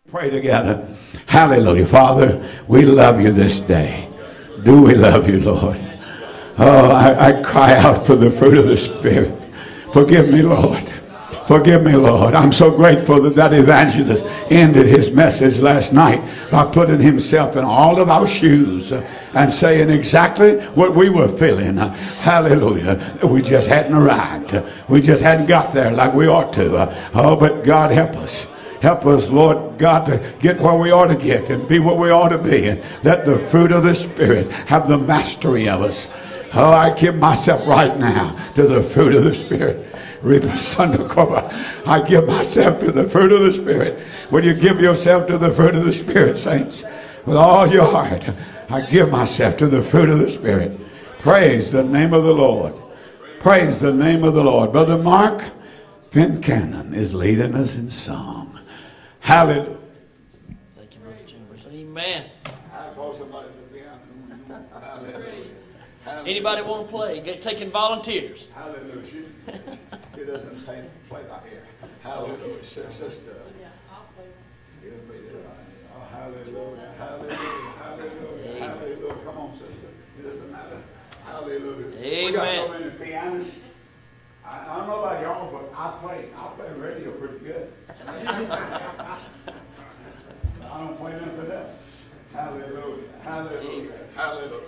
Pray together. Hallelujah. Father, we love you this day. Do we love you, Lord? Oh, I cry out for the fruit of the Spirit. Forgive me, Lord. Forgive me, Lord. I'm so grateful that evangelist ended his message last night by putting himself in all of our shoes and saying exactly what we were feeling. Hallelujah. We just hadn't arrived. We just hadn't got there like we ought to. Oh, but God help us. Help us, Lord God, to get where we ought to get and be what we ought to be. And let the fruit of the Spirit have the mastery of us. Oh, I give myself right now to the fruit of the Spirit. I give myself to the fruit of the Spirit. Will you give yourself to the fruit of the Spirit, saints? With all your heart, I give myself to the fruit of the Spirit. Praise the name of the Lord. Praise the name of the Lord. Brother Mark Fincannon is leading us in song. Hallelujah. Thank you, Brother Chambers. Amen. Anybody want to play? Taking volunteers. Hallelujah. He doesn't play by ear. Hallelujah. Sister. I'll play. Oh, hallelujah. Hallelujah. Hallelujah. Hallelujah. Come on, sister. It doesn't matter. Hallelujah. Amen. We got so many pianists. I don't know about y'all, but I play radio pretty good. I don't play nothing else. Hallelujah. Hallelujah. Hallelujah.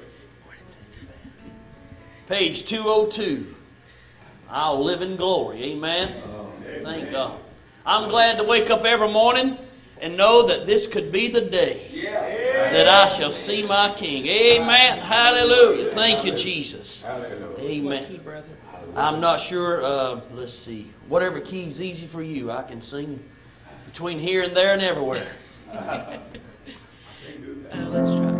Page 202. I'll live in glory. Amen. Thank God. I'm glad to wake up every morning and know that this could be the day that I shall see my King. Amen. Hallelujah. Thank you, Jesus. Amen. I'm not sure. Let's see. Whatever key's easy for you, I can sing between here and there and everywhere. Let's try.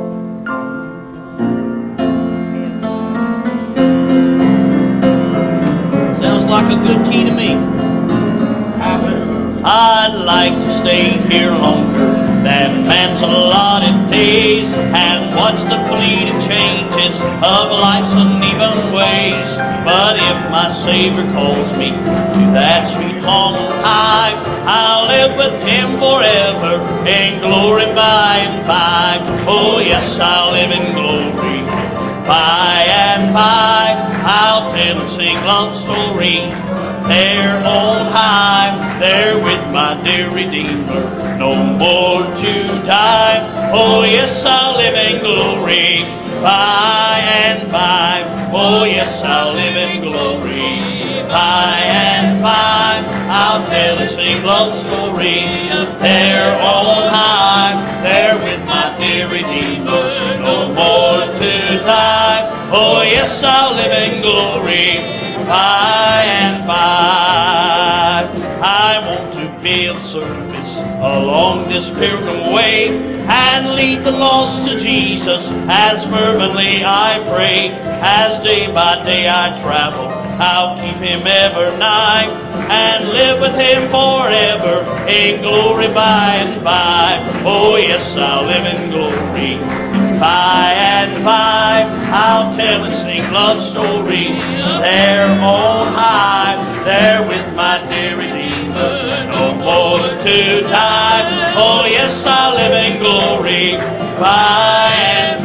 Sounds like a good key to me. I'd like to stay here longer than man's allotted days and watch the fleeting changes of life's uneven ways. But if my Savior calls me to that sweet home high, I'll live with Him forever in glory by and by. Oh yes, I'll live in glory by and by. I'll tell and sing love story there on high, there with my dear Redeemer, no more to die. Oh yes, I'll live in glory by and by. Oh yes, I'll live in glory by and by. I'll tell and sing love story there on high, there with my dear Redeemer, no more to die. Oh yes, I'll live in glory by and by. I want to be of service along this pilgrim way and lead the lost to Jesus as fervently I pray. As day by day I travel, I'll keep Him ever nigh and live with Him forever in glory by and by. Oh yes, I'll live in glory by and by. I'll tell and sing love story there on high, there with my dear Redeemer, no more to die. Oh yes, I'll live in glory by and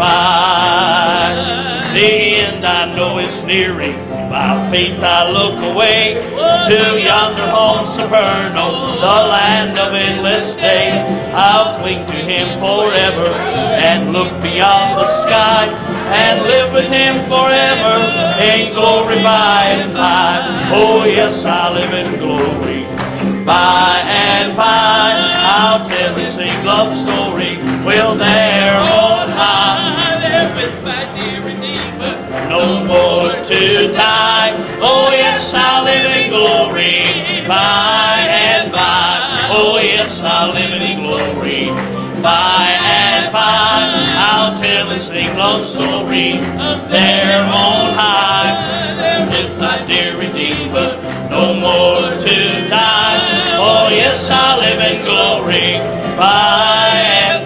by. The end I know is nearing. By faith I look away to yonder home supernal, the land of endless day. I'll cling to Him forever and look beyond the sky and live with Him forever in glory by and by. Oh yes, I'll live in glory by and by. I'll tell and sing love story, well there on high, there with my dear Redeemer, no more to die. Oh yes, I'll live in glory by and by. Oh yes, I'll live in glory by and by. I'll tell and sing love story there on high, there with my dear Redeemer, no more to die. Oh yes, I'll live in glory by and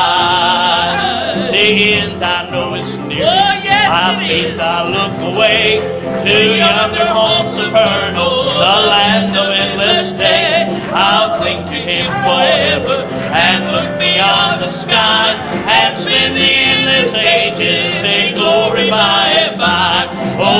by. The end I know is near. By faith I look away to yonder home supernal, the land of endless day. I'll cling to Him forever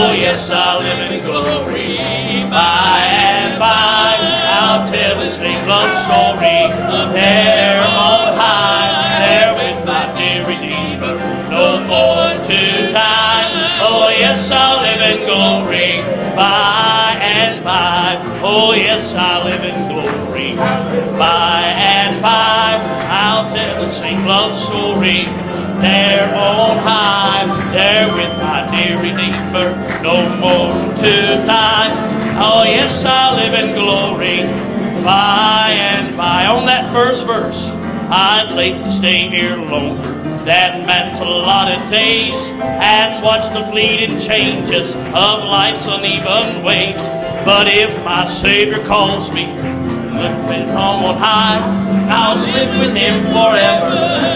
Oh, yes, I'll live in glory. By and by, I'll tell this big love story. There on high, there with my dear Redeemer, no more to time. Oh, yes, I'll live in glory. By and by, oh, yes, I'll live in glory. By and by, I'll tell the same love story. There on high, there with my dear Redeemer, no more to time. Oh, yes, I'll live in glory. By and by. On that first verse, I'd like to stay here longer than man's allotted days and watch the fleeting changes of life's uneven ways. But if my Savior calls me, living home on high, I'll live with Him forever.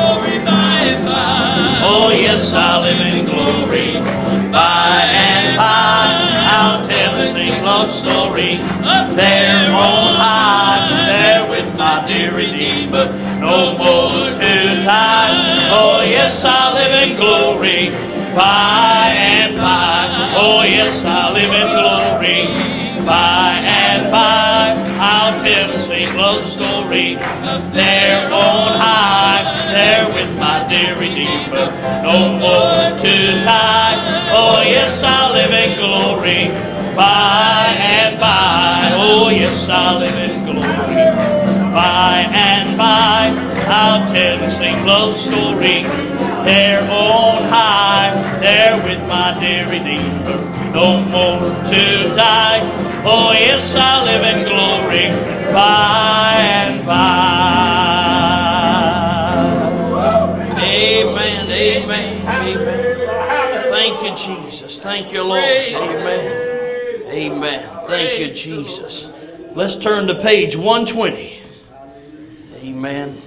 Oh, yes, I'll live in glory. By and by, I'll tell the same love story. There on high, there with my dear Redeemer, no more to time. Oh, yes, I'll live in glory. By and by, oh, yes, I'll live in glory. By and by, I'll tell the same love story. There on high, there with my dear Redeemer, no more to time. Oh, yes, I'll live in glory. By and by, oh, yes, I'll live in glory. By and by, I'll tell the same love story. There on high, there with my dear Redeemer, no more to die. Oh, yes, I'll live in glory. By and by. Amen, amen, amen. Thank you, Jesus. Thank you, Lord. Amen. Amen. Thank you, Jesus. Let's turn to page 120. Amen.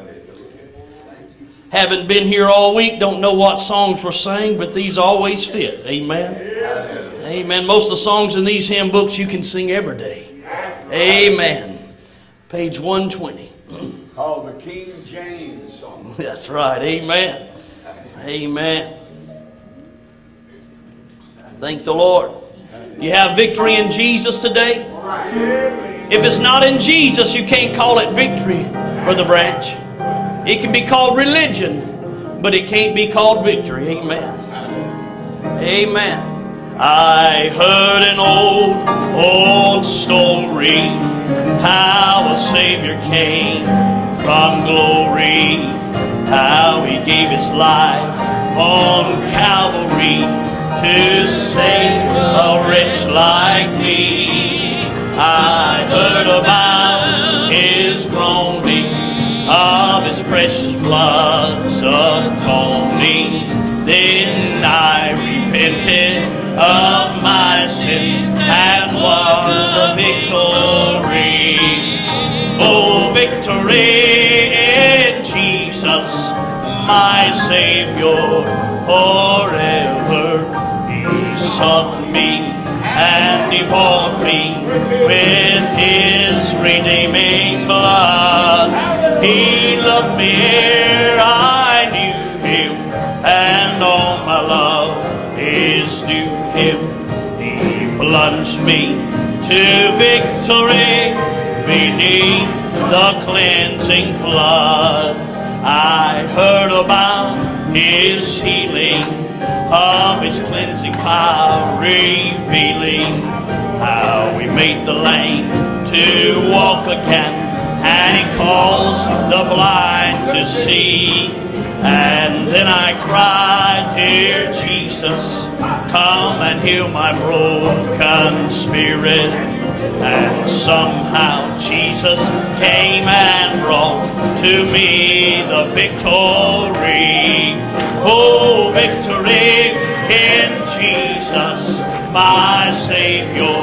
Haven't been here all week, don't know what songs were sang, but these always fit. Amen. Amen. Most of the songs in these hymn books you can sing every day. Amen. Page 120. Called the King James song. That's right. Amen. Amen. Thank the Lord. You have victory in Jesus today. If it's not in Jesus, you can't call it victory, Brother Branch. It can be called religion, but it can't be called victory. Amen. Amen. I heard an old story, how a Savior came from glory, how He gave His life on Calvary to save a wretch like me. I heard about His groaning, of His precious blood's atoning. Then I repented of my sin and won the victory. Oh, victory in Jesus, my Savior forever. He sought me and He bought me with His redeeming blood. He loved me ere I knew Him, and all my love is due Him. He plunged me to victory beneath the cleansing flood. I heard about His healing, of His cleansing power revealing, how He made the lame to walk again, and He calls the blind to see. And then I cried, dear Jesus, come and heal my broken spirit. And somehow Jesus came and brought to me the victory. Oh, victory in Jesus, my Savior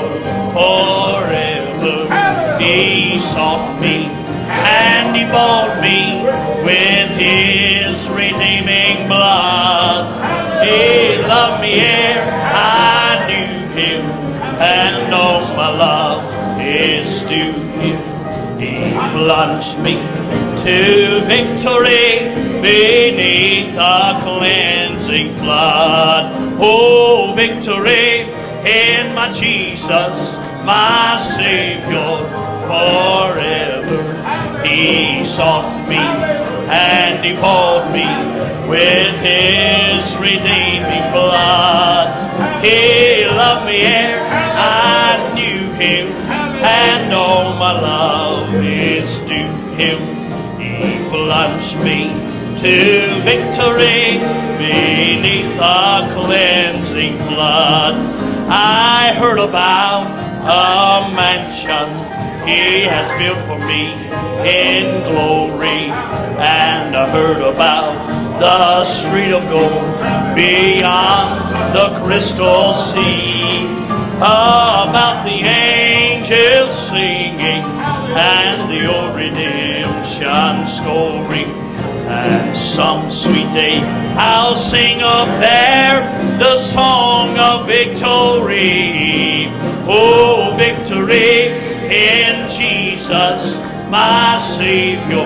forever. He sought me and He bought me with His redeeming blood. He loved me ere I knew Him, and all my love is due Him. He plunged me to victory beneath the cleansing flood. Oh, victory in my Jesus, my Savior forever. He sought me and He bought me with His redeeming blood. He loved me ere I knew Him, and all my love is due Him. He plunged me to victory beneath the cleansing flood. I heard about a mansion He has built for me in glory, and I heard about the street of gold beyond the crystal sea, about the angels singing and the old redemption story. And some sweet day I'll sing up there the song of victory. Oh, victory in Jesus, my Savior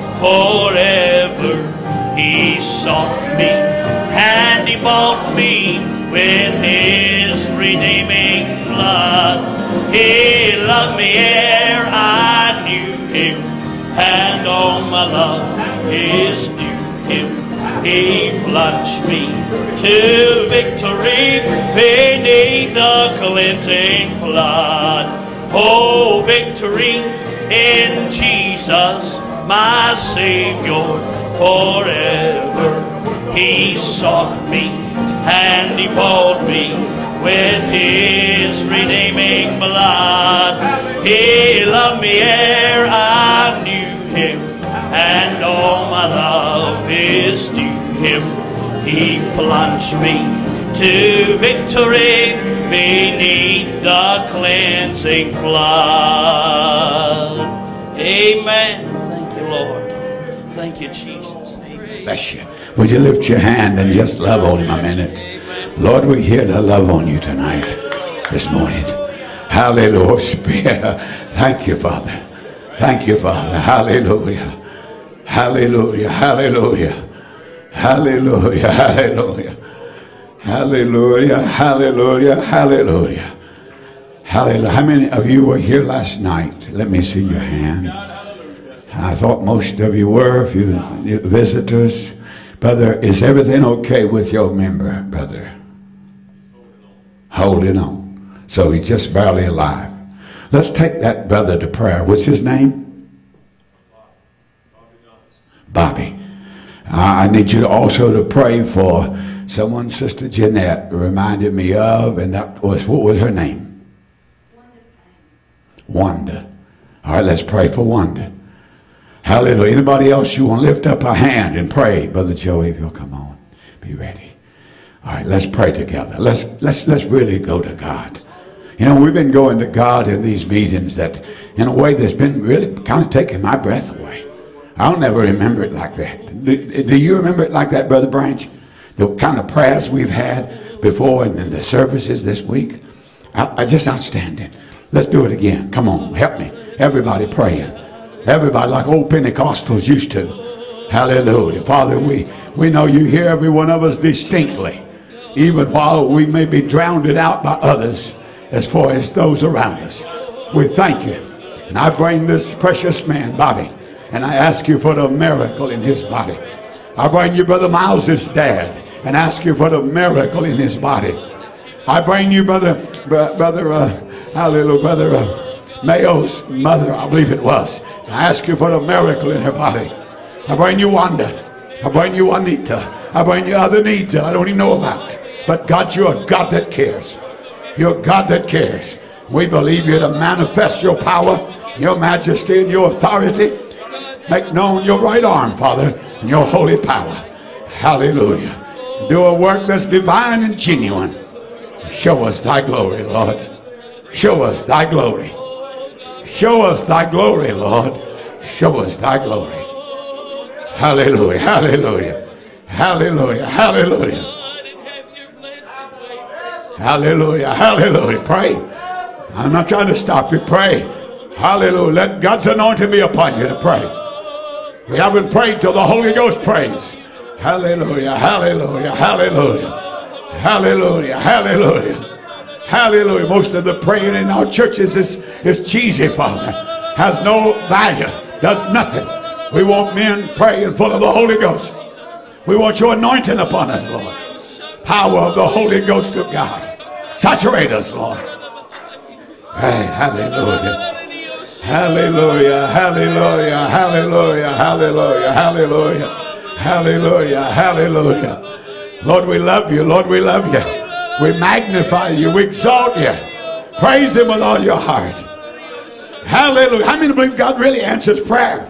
forever. He sought me and He bought me with His redeeming blood. He loved me ere I knew Him, and all my love is due Him. He plunged me to victory beneath the cleansing flood. Oh, victory in Jesus, my Savior forever. He sought me and He bought me with His redeeming blood. He loved me ere I knew Him, and all my love is due Him. He plunged me to victory beneath the cleansing flood. Amen. Thank you, Lord. Thank you, Jesus. Bless you. Would you lift your hand and just love on Him a minute? Lord, we're here to love on You tonight, this morning. Hallelujah. Spirit. Thank You, Father. Thank You, Father. Hallelujah. Hallelujah. Hallelujah. Hallelujah. Hallelujah. Hallelujah. Hallelujah. Hallelujah. Hallelujah. How many of you were here last night? Let me see your hand. I thought most of you were, if you visitors. Brother, is everything okay with your member, brother? Holding on. So he's just barely alive. Let's take that brother to prayer. What's his name? Bobby. I need you to also to pray for someone Sister Jeanette reminded me of, and that was, what was her name? Wanda. All right, let's pray for Wanda. Hallelujah. Anybody else you want to lift up a hand and pray? Brother Joey, if you'll come on, be ready. All right, let's pray together. Let's really go to God. You know, we've been going to God in these meetings that, in a way, that's been really kind of taking my breath away. I'll never remember it like that. Do you remember it like that, Brother Branch? The kind of prayers we've had before and in the services this week? Just outstanding. Let's do it again. Come on, help me. Everybody praying. Everybody like old Pentecostals used to. Hallelujah. Father, we know You hear every one of us distinctly, even while we may be drowned out by others as far as those around us. We thank You. And I bring this precious man, Bobby, and I ask You for the miracle in his body. I bring You Brother Miles' dad and ask You for the miracle in his body. I bring You Brother Mayo's mother, I believe it was. I ask You for the miracle in her body. I bring You Wanda. I bring You Juanita. I bring You other needs that I don't even know about. But God, You're a God that cares. You're a God that cares. We believe You to manifest Your power, Your majesty, and Your authority. Make known Your right arm, Father, and Your holy power. Hallelujah. Do a work that's divine and genuine. Show us Thy glory, Lord. Show us Thy glory. Show us Thy glory, Lord. Show us Thy glory. Hallelujah. Hallelujah. Hallelujah. Hallelujah. Hallelujah. Hallelujah. Pray. I'm not trying to stop you. Pray. Hallelujah. Let God's anointing be upon you to pray. We haven't prayed till the Holy Ghost prays. Hallelujah, hallelujah, hallelujah, hallelujah, hallelujah, hallelujah. Most of the praying in our churches is cheesy, Father. Has no value, does nothing. We want men praying full of the Holy Ghost. We want your anointing upon us, Lord. Power of the Holy Ghost of God. Saturate us, Lord. Hey, hallelujah. Hallelujah, hallelujah, hallelujah, hallelujah, hallelujah, hallelujah, hallelujah. Lord, we love you. Lord, we love you. We magnify you. We exalt you. Praise him with all your heart. Hallelujah. How many believe God really answers prayer?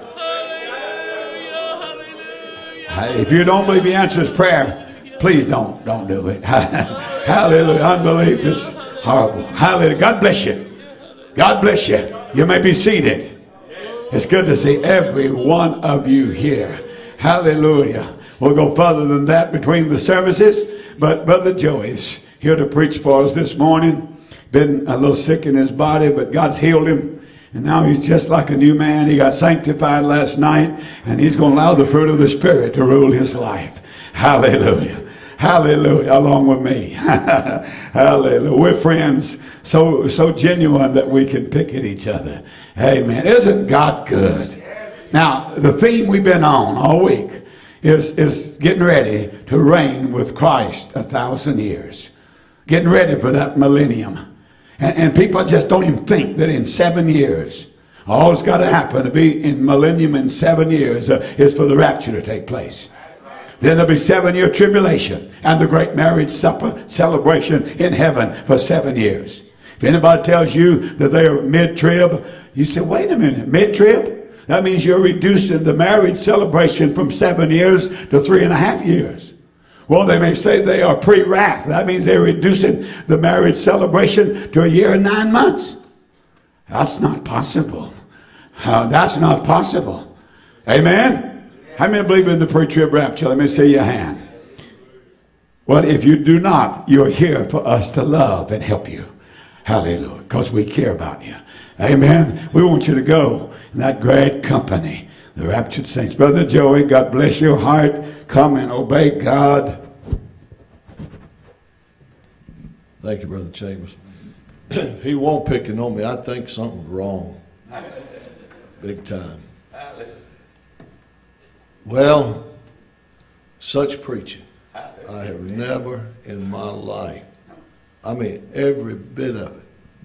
If you don't believe he answers prayer, please don't do it. Hallelujah. Unbelief is horrible. Hallelujah. God bless you. God bless you. You may be seated. It's good to see every one of you here. Hallelujah. We'll go further than that between the services, but Brother Joey's here to preach for us this morning. Been a little sick in his body, but God's healed him. And now he's just like a new man. He got sanctified last night, and he's going to allow the fruit of the Spirit to rule his life. Hallelujah. Hallelujah. Along with me. Hallelujah. We're friends so genuine that we can pick at each other. Amen. Isn't God good? Now, the theme we've been on all week is getting ready to reign with Christ 1,000 years. Getting ready for that millennium. And people just don't even think that in 7 years, all that's got to happen to be in millennium in 7 years is for the rapture to take place. Then there'll be 7-year tribulation and the great marriage supper celebration in heaven for 7 years. If anybody tells you that they are mid-trib, you say, wait a minute, mid-trib? That means you're reducing the marriage celebration from 7 years to 3.5 years. Well, they may say they are pre-wrath. That means they're reducing the marriage celebration to 1 year and 9 months. That's not possible. That's not possible. Amen? How many believe in the pre-trib rapture? Let me see your hand. Well, if you do not, you're here for us to love and help you. Hallelujah. Because we care about you. Amen. We want you to go in that great company, the raptured saints. Brother Joey, God bless your heart. Come and obey God. Thank you, Brother Chambers. He won't picking on me. I think something's wrong. Big time. Well, such preaching I have never in my life. I mean, every bit of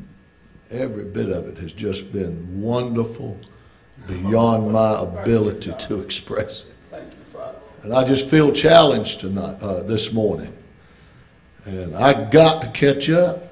it has just been wonderful, beyond my ability to express it. And I just feel challenged tonight, this morning. And I got to catch up.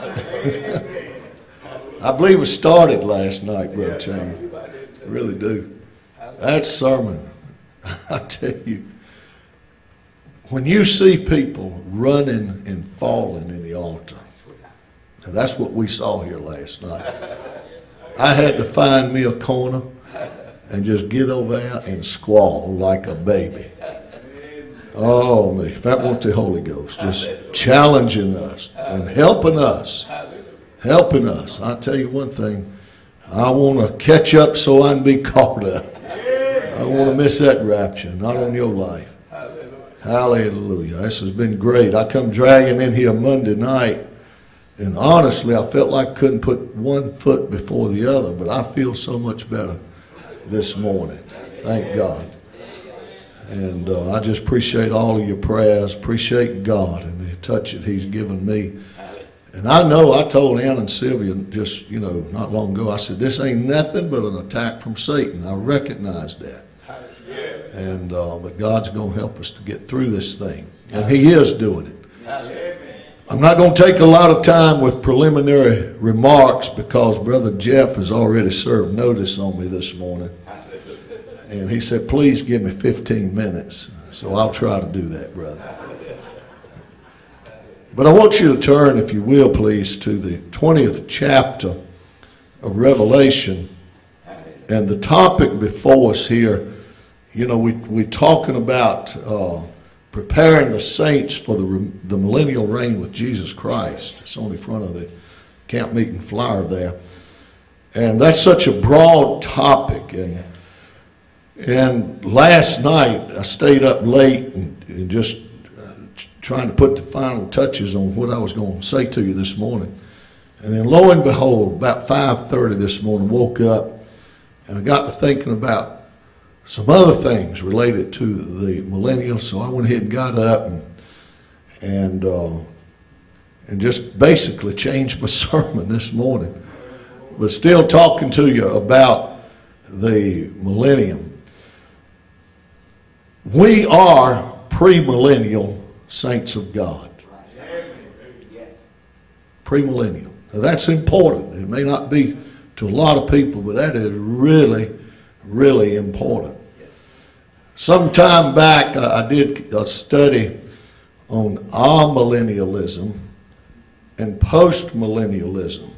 I believe it started last night, Brother Chambers. I really do. That sermon, I tell you, when you see people running and falling in the altar, and that's what we saw here last night. I had to find me a corner and just get over there and squall like a baby. Oh, me, if that weren't the Holy Ghost, just challenging us and helping us. I tell you one thing, I want to catch up so I can be caught up. I don't want to miss that rapture, not on your life. Hallelujah. This has been great. I come dragging in here Monday night, and honestly, I felt like I couldn't put one foot before the other, but I feel so much better this morning. Thank God. And I just appreciate all of your prayers, appreciate God and the touch that he's given me. And I know I told Ann and Sylvia just, not long ago, I said, this ain't nothing but an attack from Satan. I recognize that. And but God's going to help us to get through this thing. And he is doing it. I'm not going to take a lot of time with preliminary remarks because Brother Jeff has already served notice on me this morning. And he said, please give me 15 minutes. So I'll try to do that, brother. But I want you to turn, if you will, please, to the 20th chapter of Revelation. And the topic before us here, we're talking about preparing the saints for the millennial reign with Jesus Christ. It's on the front of the camp meeting flyer there. And that's such a broad topic. And last night I stayed up late and just trying to put the final touches on what I was going to say to you this morning. And then lo and behold, about 5:30 this morning, woke up and I got to thinking about some other things related to the millennial. So I went ahead and got up and just basically changed my sermon this morning. But still talking to you about the millennium. We are premillennial saints of God. Premillennial. Now that's important. It may not be to a lot of people, but that is really, really important. Some time back, I did a study on amillennialism and postmillennialism.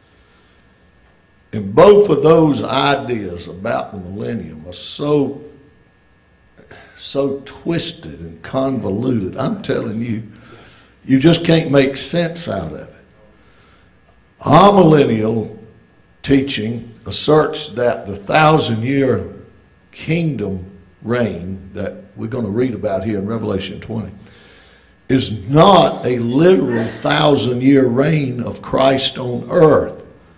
And both of those ideas about the millennium are so twisted and convoluted. I'm telling you, you just can't make sense out of it. Amillennial teaching asserts that the 1,000-year kingdom reign that we're going to read about here in Revelation 20 is not a literal 1,000-year reign of Christ on earth.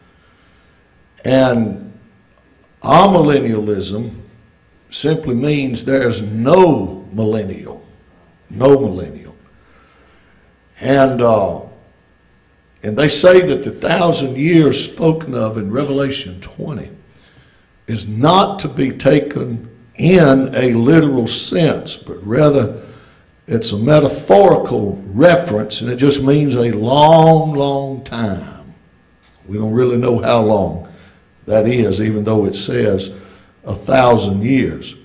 And amillennialism simply means there's no millennial. No millennial. And they say that the 1,000 years spoken of in Revelation 20 is not to be taken in a literal sense, but rather it's a metaphorical reference, and it just means a long, long time. We don't really know how long that is, even though it says 1,000 years.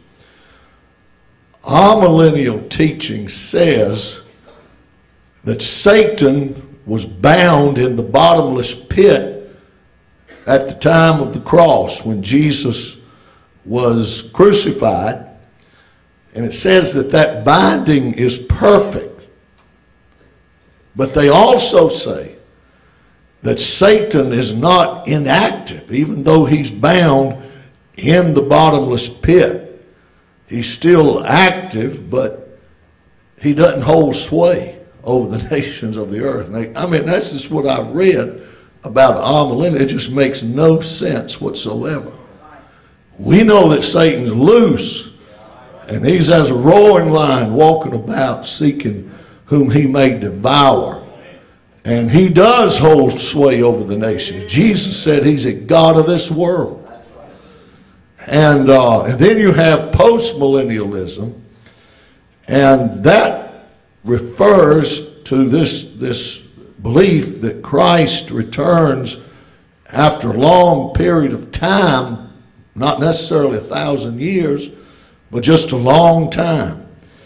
Amillennial teaching says that Satan was bound in the bottomless pit at the time of the cross when Jesus was crucified. And it says that that binding is perfect. But they also say that Satan is not inactive, even though he's bound in the bottomless pit. He's still active, but he doesn't hold sway over the nations of the earth. I mean, that's just what I've read about amillennial. It just makes no sense whatsoever. We know that Satan's loose, and he's as a roaring lion walking about seeking whom he may devour. And he does hold sway over the nations. Jesus said he's a god of this world. And then you have postmillennialism, and that refers to this belief that Christ returns after a long period of time, not necessarily 1,000 years, but just a long time.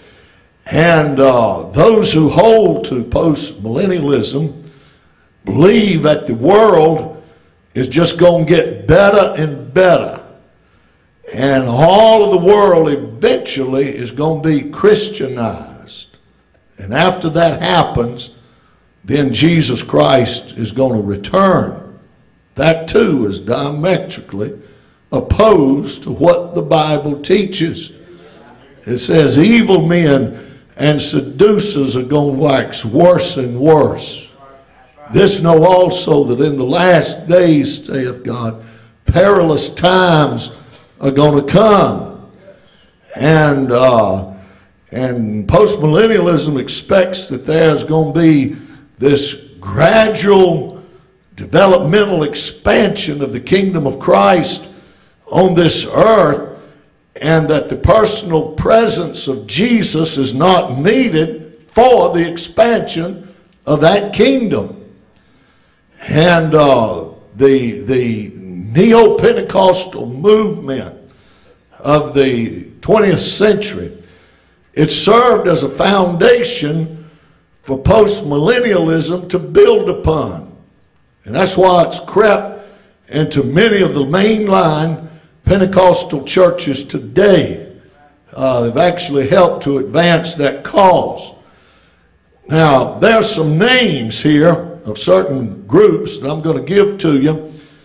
And those who hold to postmillennialism believe that the world is just going to get better and better. And all of the world eventually is going to be Christianized. And after that happens, then Jesus Christ is going to return. That too is diametrically opposed to what the Bible teaches. It says evil men and seducers are going to wax worse and worse. This know also that in the last days, saith God, perilous times are going to come. And postmillennialism expects that there's going to be this gradual developmental expansion of the kingdom of Christ on this earth, and that the personal presence of Jesus is not needed for the expansion of that kingdom. And the neo-Pentecostal movement of the 20th century, it served as a foundation for postmillennialism to build upon. And that's why it's crept into many of the mainline Pentecostal churches today. They've actually helped to advance that cause. Now, there's some names here of certain groups that I'm going to give to you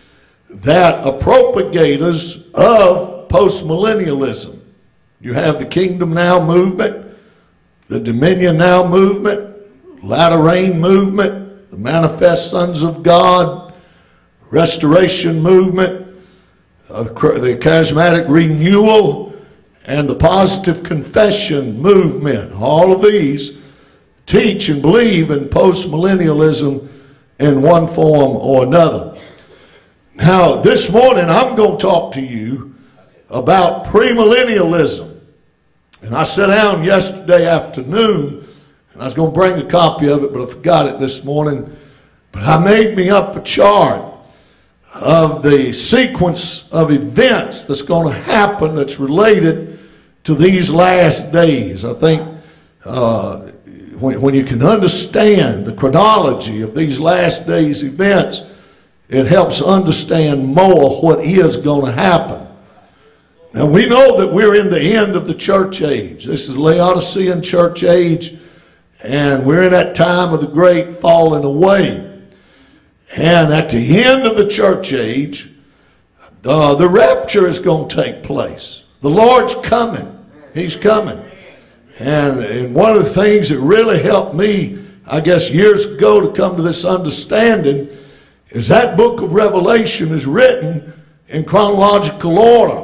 that are propagators of postmillennialism. You have the Kingdom Now movement, the Dominion Now movement, Latter Rain movement, the Manifest Sons of God, Restoration movement, the Charismatic Renewal, and the Positive Confession movement. All of these teach and believe in postmillennialism in one form or another. Now, this morning I'm going to talk to you about premillennialism. And I sat down yesterday afternoon, and I was going to bring a copy of it, but I forgot it this morning. But I made me up a chart of the sequence of events that's going to happen that's related to these last days. I think when you can understand the chronology of these last days events, it helps understand more what is going to happen. Now, we know that we're in the end of the church age. This is Laodicean church age, and we're in that time of the great falling away. And at the end of the church age, the rapture is going to take place. The Lord's coming. He's coming. And one of the things that really helped me, I guess, years ago to come to this understanding is that book of Revelation is written in chronological order.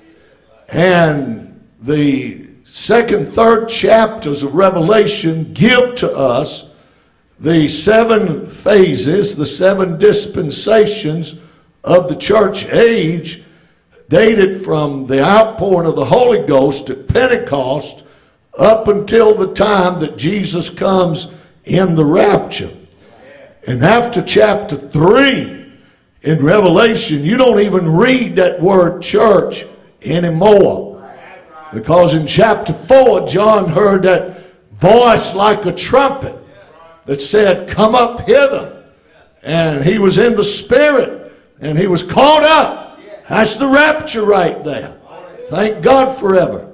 And the second, third chapters of Revelation give to us the 7 phases, the 7 dispensations of the church age, dated from the outpouring of the Holy Ghost at Pentecost up until the time that Jesus comes in the rapture. And after chapter 3 in Revelation, you don't even read that word church anymore. Because in chapter 4, John heard that voice like a trumpet that said, "Come up hither." And he was in the Spirit, and he was caught up. That's the rapture right there. Thank God forever.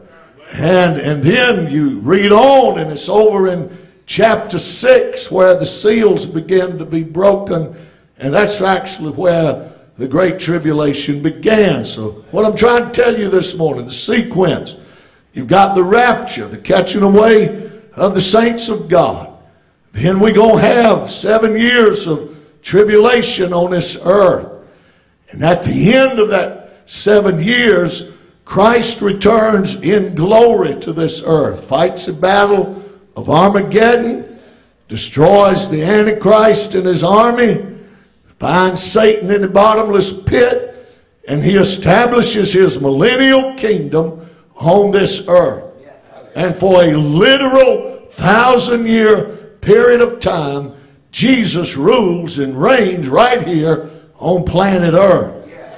And then you read on, and it's over in chapter 6 where the seals begin to be broken, and that's actually where the Great Tribulation began. So what I'm trying to tell you this morning, the sequence, you've got the rapture, the catching away of the saints of God. Then we're going to have 7 years of tribulation on this earth. And at the end of that 7 years, Christ returns in glory to this earth, fights a battle of Armageddon, destroys the Antichrist and his army, binds Satan in the bottomless pit, and he establishes his millennial kingdom on this earth. And for a literal 1,000-year period of time, Jesus rules and reigns right here on planet earth.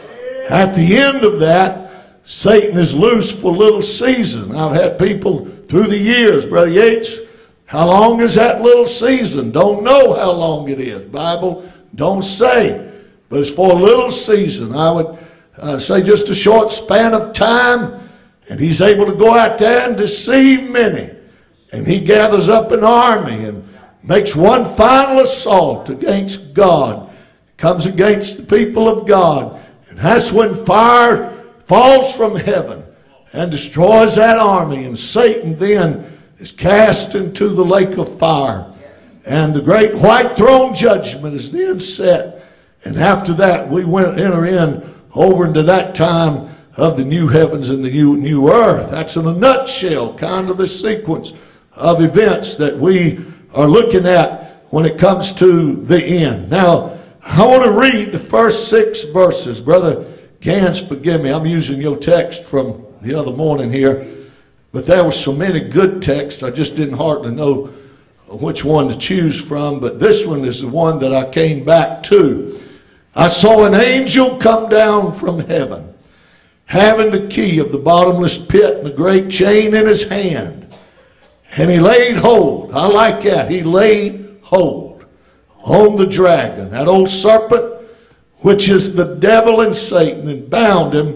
At the end of that, Satan is loose for a little season. I've had people through the years, Brother Yates, how long is that little season? Don't know how long it is. Bible don't say. But it's for a little season. I would say just a short span of time. And he's able to go out there and deceive many. And he gathers up an army and makes one final assault against God. Comes against the people of God. And that's when fire falls from heaven and destroys that army. And Satan then is cast into the lake of fire. And the great white throne judgment is then set. And after that, we enter in over into that time of the new heavens and the new earth. That's in a nutshell kind of the sequence of events that we are looking at when it comes to the end. Now, I want to read the first 6 verses. Brother Gans, forgive me, I'm using your text from the other morning here. But there were so many good texts, I just didn't hardly know which one to choose from. But this one is the one that I came back to. I saw an angel come down from heaven, having the key of the bottomless pit and a great chain in his hand. And he laid hold, I like that, he laid hold on the dragon, that old serpent, which is the devil and Satan, and bound him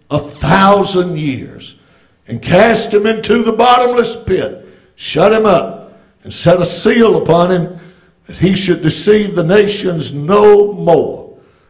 1,000 years, and cast him into the bottomless pit, shut him up, and set a seal upon him, that he should deceive the nations no more,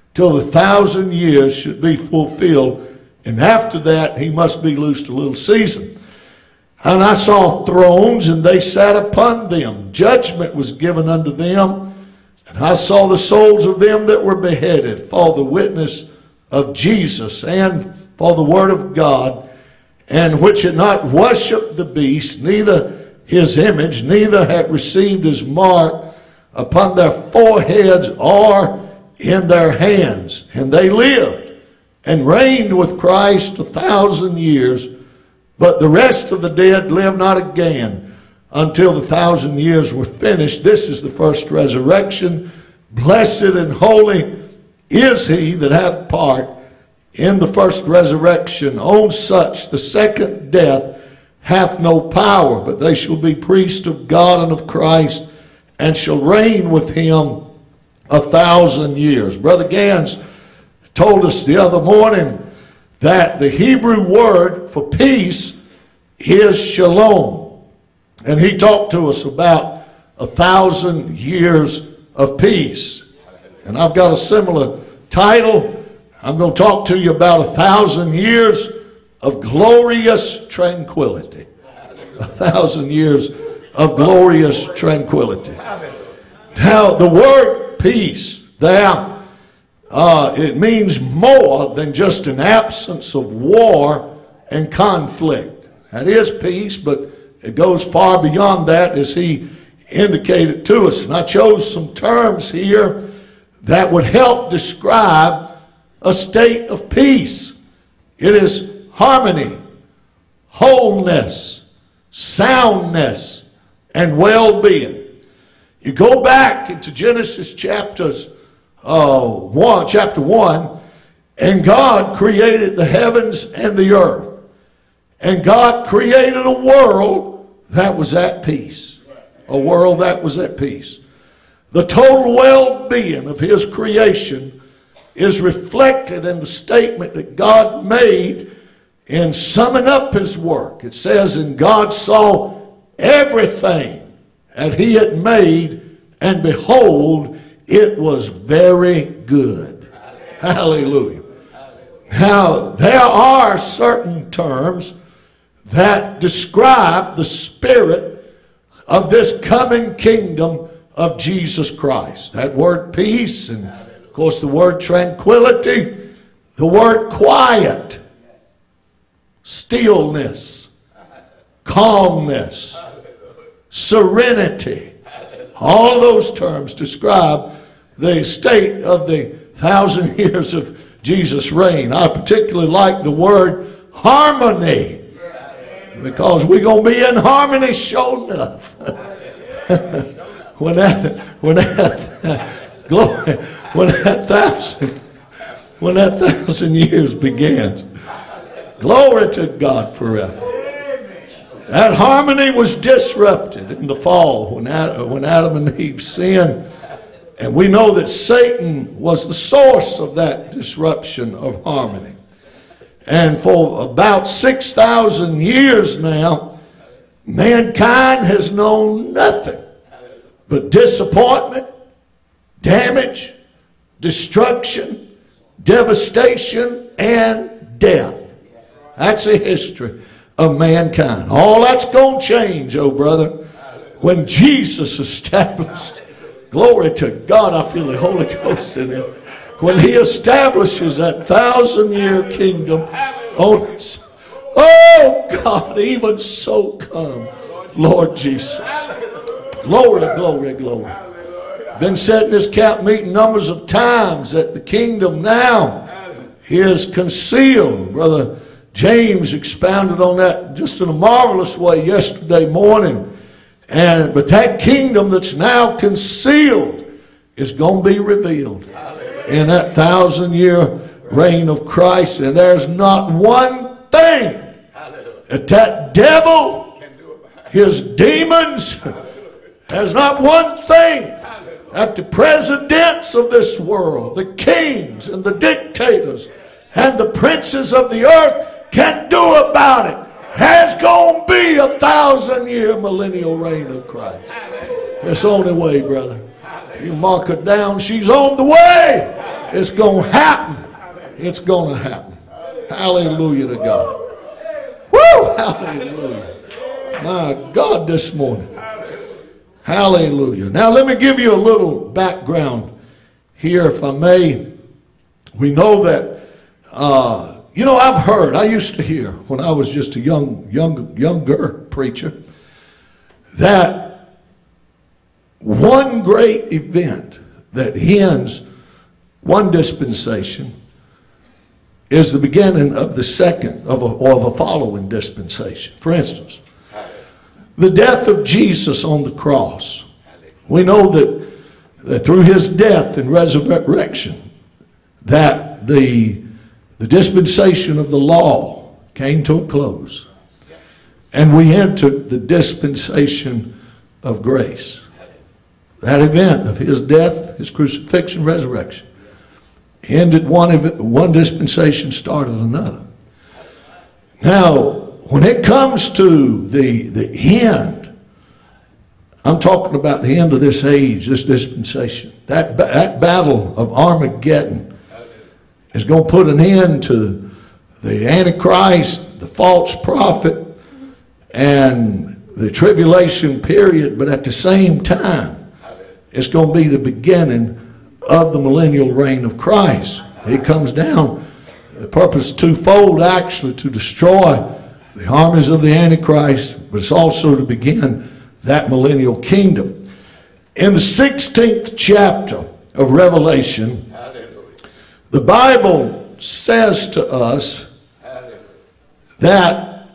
till the 1,000 years should be fulfilled. And after that, he must be loosed a little season. And I saw thrones, and they sat upon them. Judgment was given unto them. And I saw the souls of them that were beheaded for the witness of Jesus and for the word of God, and which had not worshipped the beast, neither his image, neither had received his mark upon their foreheads or in their hands. And they lived and reigned with Christ 1,000 years. But the rest of the dead lived not again until the 1,000 years were finished. This is the first resurrection. Blessed and holy is he that hath part in the first resurrection. On such the second death hath no power, but they shall be priests of God and of Christ, and shall reign with him 1,000 years. Brother Gans told us the other morning that the Hebrew word for peace is shalom. And he talked to us about 1,000 years of peace. And I've got a similar title. I'm going to talk to you about 1,000 years of glorious tranquility. 1,000 years of glorious tranquility. Now, the word peace there, it means more than just an absence of war and conflict. That is peace, but it goes far beyond that, as he indicated to us. And I chose some terms here that would help describe a state of peace. It is harmony, wholeness, soundness, and well-being. You go back into Genesis chapter 1, and God created the heavens and the earth. And God created a world that was at peace. A world that was at peace. The total well-being of his creation is reflected in the statement that God made in summing up his work. It says, and God saw everything that he had made, and behold, it was very good. Hallelujah. Now, there are certain terms that describe the spirit of this coming kingdom of Jesus Christ. That word peace, and of course the word tranquility, the word quiet, stillness, calmness, serenity. All of those terms describe the state of the 1,000 years of Jesus' reign. I particularly like the word harmony, because we're going to be in harmony sure enough. when that 1,000 years begins. Glory to God forever. That harmony was disrupted in the fall when Adam and Eve sinned. And we know that Satan was the source of that disruption of harmony. And for about 6,000 years now, mankind has known nothing but disappointment, damage, destruction, devastation, and death. That's the history of mankind. All that's going to change, oh brother, when Jesus established. Glory to God, I feel the Holy Ghost in him. When he establishes that 1,000-year kingdom on us. Oh God, even so come, Lord Jesus. Glory, glory, glory. Been said in this camp meeting numbers of times that the kingdom now is concealed. Brother James expounded on that just in a marvelous way yesterday morning. But that kingdom that's now concealed is going to be revealed in that 1,000-year reign of Christ. And there's not one thing that devil, his demons, there's not one thing that the presidents of this world, the kings and the dictators and the princes of the earth can do about it. There's going to be a 1,000-year millennial reign of Christ. It's on the way, brother. You mark her down, she's on the way. It's going to happen. It's going to happen. Hallelujah to God. Woo! Hallelujah. My God, this morning. Hallelujah. Now let me give you a little background here, if I may. We know that, I've heard, I used to hear when I was just a younger preacher, that one great event that ends one dispensation is the beginning of the second of a following dispensation. For instance, the death of Jesus on the cross. We know that through his death and resurrection, that the dispensation of the law came to a close. And we entered the dispensation of grace. That event of his death, his crucifixion, resurrection, ended one dispensation, started another. Now, when it comes to the end, I'm talking about the end of this age, this dispensation. That battle of Armageddon is going to put an end to the Antichrist, the false prophet, and the tribulation period. But at the same time, it's going to be the beginning of the millennial reign of Christ. He comes down. The purpose is twofold, actually, to destroy the armies of the Antichrist, but it's also to begin that millennial kingdom. In the 16th chapter of Revelation, the Bible says to us that,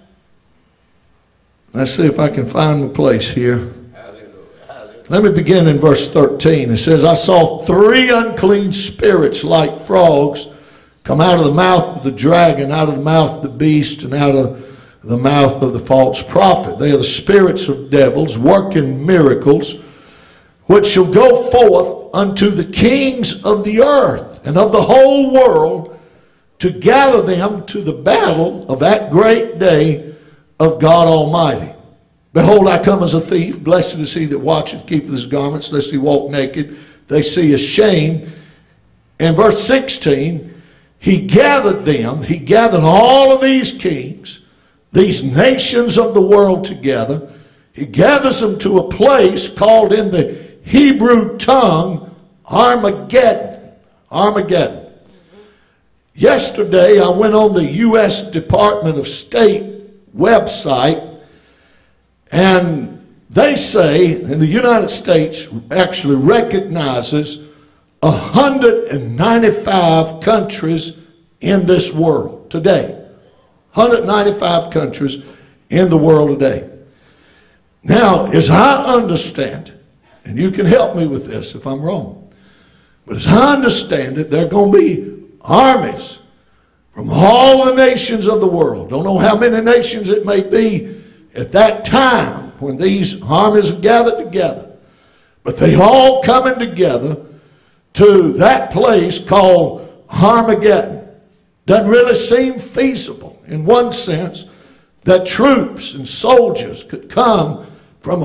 let's see if I can find the place here. Let me begin in verse 13. It says, I saw 3 unclean spirits like frogs come out of the mouth of the dragon, out of the mouth of the beast, and out of the mouth of the false prophet. They are the spirits of devils, working miracles, which shall go forth unto the kings of the earth and of the whole world, to gather them to the battle of that great day of God Almighty. Behold, I come as a thief. Blessed is he that watcheth, keepeth his garments, lest he walk naked. They see his shame. In verse 16, he gathered all of these kings, these nations of the world together. He gathers them to a place called in the Hebrew tongue Armageddon. Armageddon. Yesterday I went on the U.S. Department of State website, and they say, and the United States actually recognizes 195 countries in this world today. 195 countries in the world today. Now, as I understand it, and you can help me with this if I'm wrong, but as I understand it, there are going to be armies from all the nations of the world. Don't know how many nations it may be at that time when these armies are gathered together, but they all coming together to that place called Armageddon. Doesn't really seem feasible in one sense that troops and soldiers could come from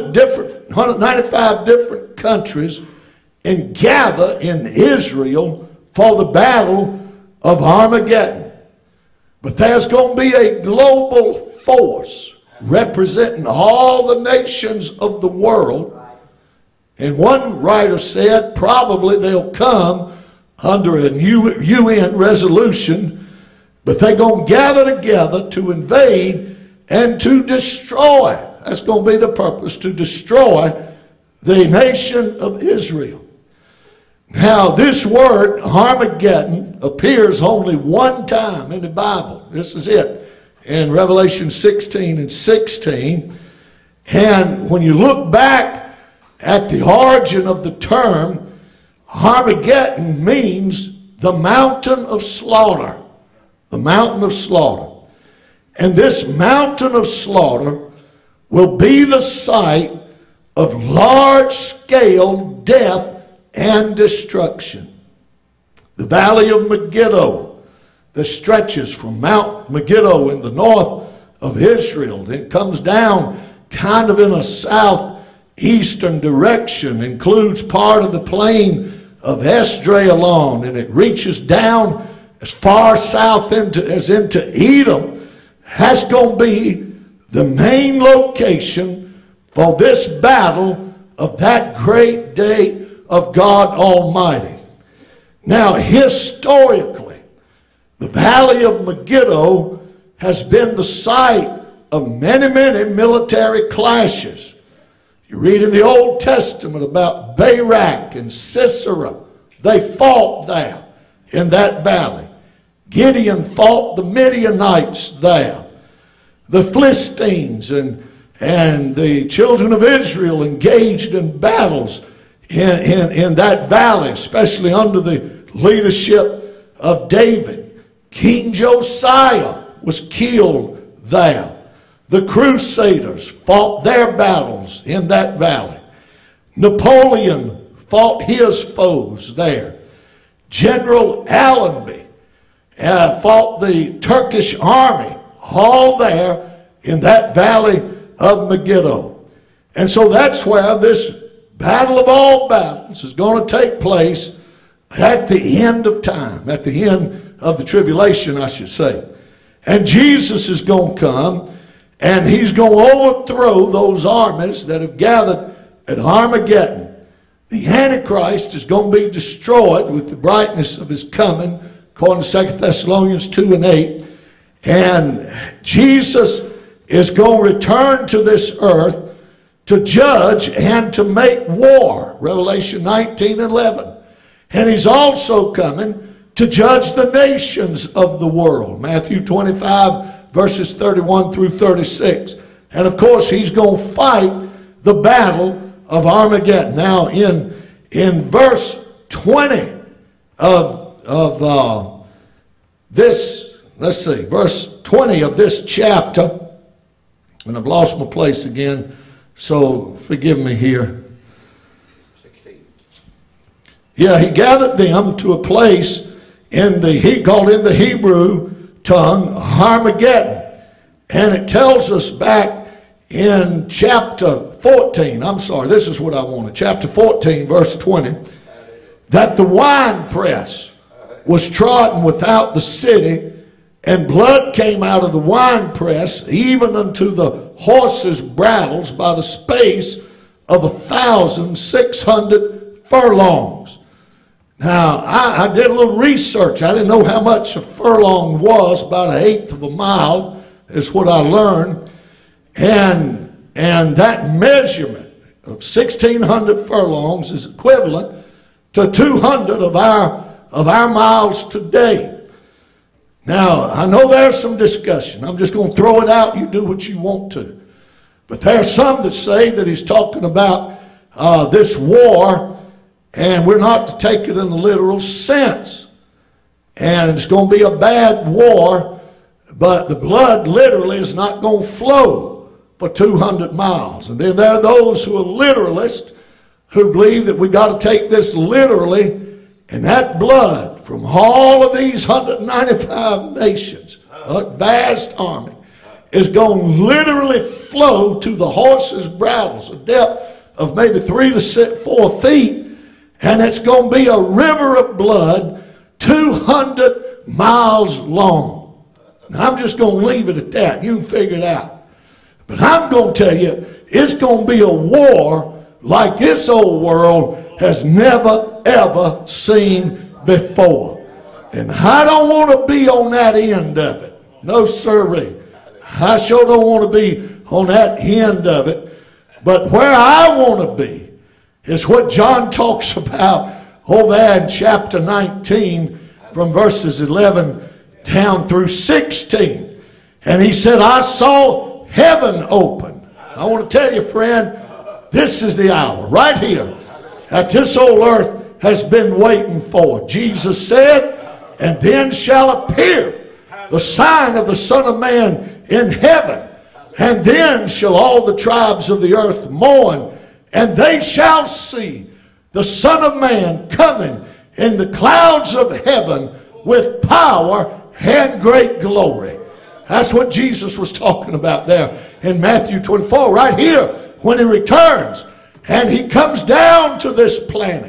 195 different countries and gather in Israel for the battle of Armageddon. But there's going to be a global force representing all the nations of the world. And one writer said probably they'll come under a UN resolution, but they're going to gather together to invade and to destroy. That's going to be the purpose, to destroy the nation of Israel. Now, this word Armageddon appears only one time in the Bible. This is it, in Revelation 16 and 16. And when you look back at the origin of the term, Armageddon means the mountain of slaughter. The mountain of slaughter. And this mountain of slaughter will be the site of large-scale death and destruction. The valley of Megiddo that stretches from Mount Megiddo in the north of Israel. It comes down kind of in a southeastern direction, includes part of the plain Esdraelon, and it reaches down as far south as into Edom. That's going to be the main location for this battle of that great day of God Almighty. Now, historically, the Valley of Megiddo has been the site of many, many military clashes. You read in the Old Testament about Barak and Sisera. They fought there in that valley. Gideon fought the Midianites there. The Philistines and the children of Israel engaged in battles in that valley, especially under the leadership of David. King Josiah was killed there. The Crusaders fought their battles in that valley. Napoleon fought his foes there. General Allenby fought the Turkish army, all there in that valley of Megiddo. And so that's where this battle of all battles is going to take place at the end of time, at the end of the tribulation, I should say. And Jesus is going to come, and he's going to overthrow those armies that have gathered at Armageddon. The Antichrist is going to be destroyed with the brightness of his coming, according to 2 Thessalonians 2:8. And Jesus is going to return to this earth to judge and to make war, Revelation 19:11. And he's also coming to judge the nations of the world, Matthew 25, verses 31 through 36. And of course, he's going to fight the battle of Armageddon. Now, in verse 20 of this, let's see, verse 20 of this chapter, and I've lost my place again, so forgive me here. 16. Yeah, he gathered them to a place called in the Hebrew tongue Armageddon. And it tells us back in chapter 14, this is what I wanted, chapter 14, verse 20, that the winepress was trodden without the city, and blood came out of the winepress, even unto the horses' bridles, by the space of 1,600 furlongs. Now, I did a little research. I didn't know how much a furlong was, about 1/8 of a mile is what I learned. And that measurement of 1,600 furlongs is equivalent to 200 of our miles today. Now, I know there's some discussion. I'm just going to throw it out. You do what you want to. But there are some that say that he's talking about this war, and we're not to take it in the literal sense. And it's going to be a bad war, but the blood literally is not going to flow for 200 miles. And then there are those who are literalists who believe that we got to take this literally, and that blood from all of these 195 nations, a vast army, is going to literally flow to the horses' bridles, a depth of maybe 3 to 4 feet, and it's going to be a river of blood 200 miles long. Now, I'm just going to leave it at that. You can figure it out. But I'm going to tell you, it's going to be a war like this old world has never, ever seen before. And I don't want to be on that end of it. No, sirree. I sure don't want to be on that end of it. But where I want to be is what John talks about over there in chapter 19 from verses 11 down through 16. And he said, I saw heaven open. I want to tell you, friend, this is the hour right here that this old earth has been waiting for. Jesus said, and then shall appear the sign of the Son of Man in heaven. And then shall all the tribes of the earth mourn, and they shall see the Son of Man coming in the clouds of heaven with power and great glory. That's what Jesus was talking about there in Matthew 24, right here, when he returns. And he comes down to this planet,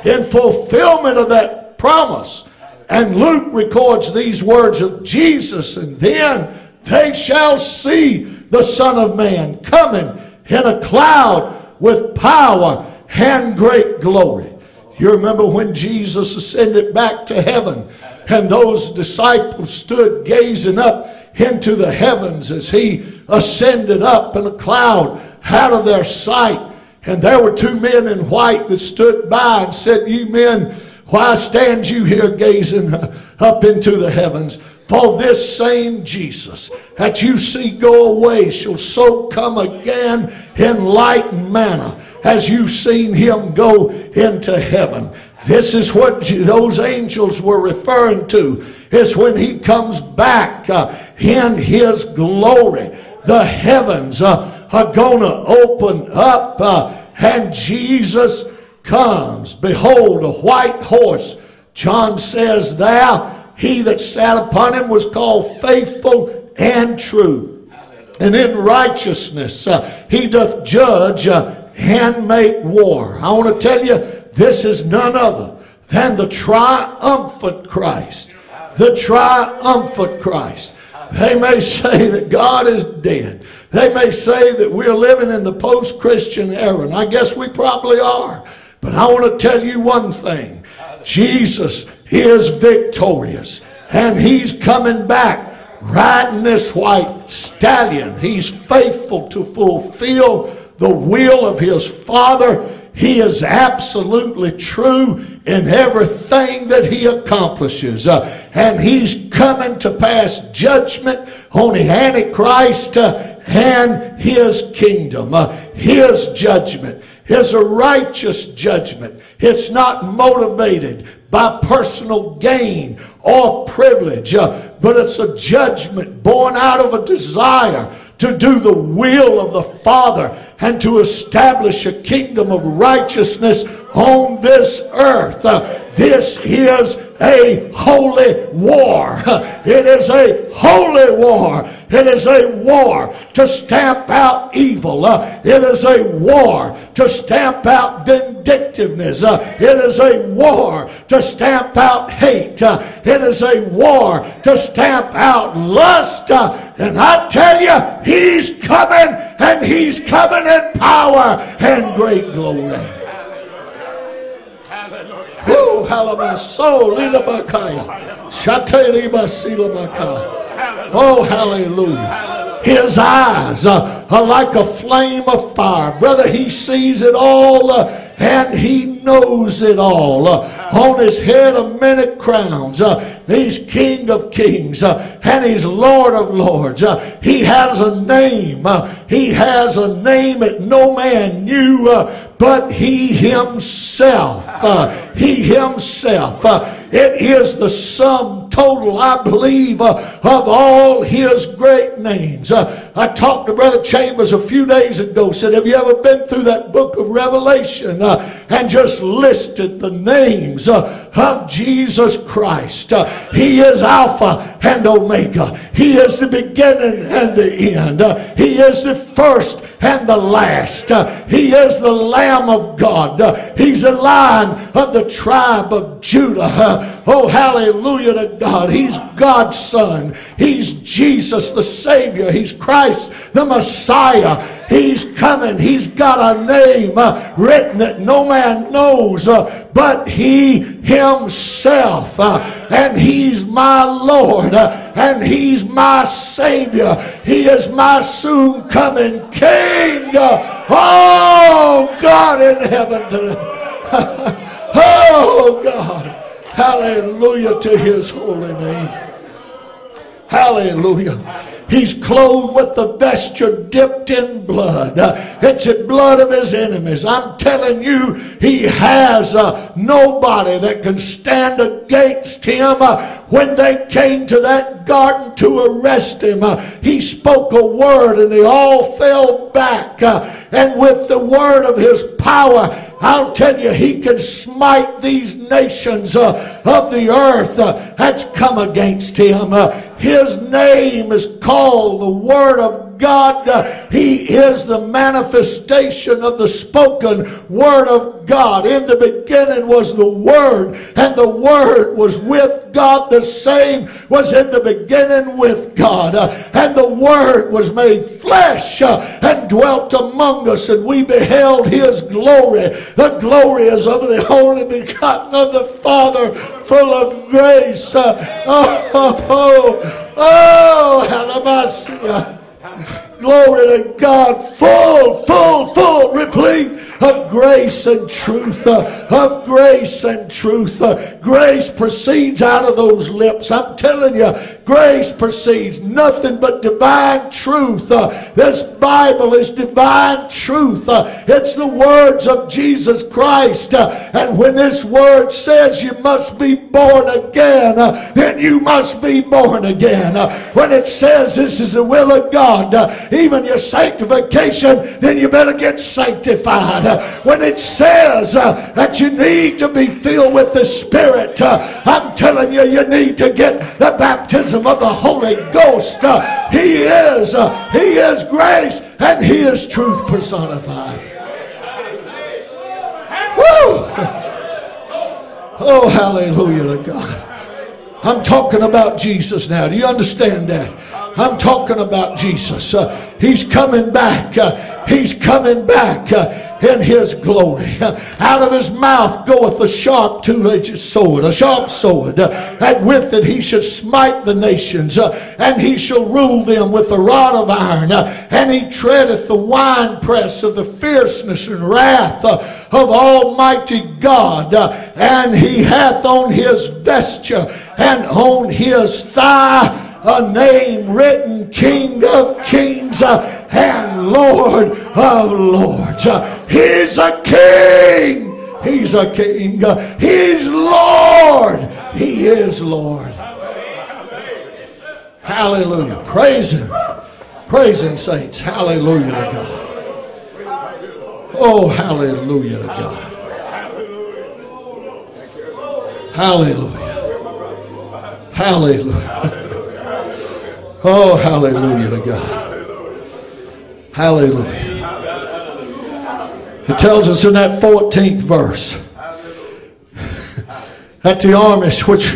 in fulfillment of that promise. And Luke records these words of Jesus, and then they shall see the Son of Man coming in a cloud with power and great glory. You remember when Jesus ascended back to heaven, and those disciples stood gazing up into the heavens as he ascended up in a cloud out of their sight. And there were two men in white that stood by and said, "Ye men, why stand you here gazing up into the heavens? For this same Jesus that you see go away shall so come again in like manner as you've seen him go into heaven." This is what those angels were referring to. It's when he comes back in his glory. The heavens are going to open up and Jesus comes. Behold, a white horse. John says there, he that sat upon him was called Faithful and True. And in righteousness he doth judge and make war. I want to tell you, this is none other than the triumphant Christ. The triumphant Christ. They may say that God is dead. They may say that we're living in the post-Christian era, and I guess we probably are. But I want to tell you one thing. Jesus is victorious, and he's coming back riding this white stallion. He's faithful to fulfill the will of his Father. He is absolutely true in everything that he accomplishes. And he's coming to pass judgment on the Antichrist and his kingdom. His judgment is a righteous judgment. It's not motivated by personal gain or privilege, but it's a judgment born out of a desire to do the will of the Father and to establish a kingdom of righteousness on this earth. This is a holy war. It is a holy war. It is a war to stamp out evil. It is a war to stamp out vindictiveness. It is a war to stamp out hate. It is a war to stamp out lust. And I tell you, he's coming, and he's coming in power and great glory. Woo, oh, hallelujah. His eyes are like a flame of fire. Brother, he sees it all and he knows it all. On his head are many crowns. He's King of Kings and he's Lord of Lords. He has a name. He has a name that no man knew but he himself. He himself. It is the sum total, I believe, of all his great names. I talked to Brother Chambers a few days ago, said, have you ever been through that book of Revelation and just listed the names of Jesus Christ? He is Alpha and Omega. He is the beginning and the end. He is the first and the last. He is the Lamb of God. He's a Lion of the tribe of Judah. Oh, hallelujah to God. He's God's Son. He's Jesus the Savior. He's Christ the Messiah. He's coming. He's got a name written that no man knows but he himself. And he's my Lord. And he's my Savior. He is my soon coming King. Oh, God in heaven today. Oh, God. Hallelujah to his holy name. Hallelujah. He's clothed with the vesture dipped in blood. It's the blood of his enemies. I'm telling you, he has nobody that can stand against him. When they came to that garden to arrest him, he spoke a word and they all fell back. And with the word of his power, I'll tell you, he can smite these nations of the earth that's come against him. His name is called the Word of God. He is the manifestation of the spoken Word of God. In the beginning was the Word, and the Word was with God. The same was in the beginning with God. And the Word was made flesh and dwelt among us, and we beheld His glory. The glory is of the only begotten of the Father, full of grace. Hallelujah. Glory to God, full, replete of grace and truth, of grace and truth. Grace proceeds out of those lips. I'm telling you, grace proceeds nothing but divine truth. This Bible is divine truth. It's the words of Jesus Christ. And when this word says you must be born again, then you must be born again. When it says this is the will of God, even your sanctification, then you better get sanctified. When it says that you need to be filled with the Spirit, I'm telling you, you need to get the baptism of the Holy Ghost. He is grace, and He is truth personified. Woo! Oh, hallelujah to God. I'm talking about Jesus now. Do you understand that? I'm talking about Jesus. He's coming back. He's coming back in His glory. Out of His mouth goeth a sharp two-edged sword, a sharp sword, and with it He shall smite the nations, and He shall rule them with a rod of iron, and He treadeth the winepress of the fierceness and wrath of Almighty God, and He hath on His vesture and on His thigh a name written, King of Kings and Lord of Lords. He's a King. He's a King. He's Lord. He is Lord. Hallelujah. Praise Him. Praise Him, saints. Hallelujah to God. Oh, hallelujah to God. Hallelujah. Hallelujah. Oh, hallelujah to God. Hallelujah. It tells us in that 14th verse that the armies which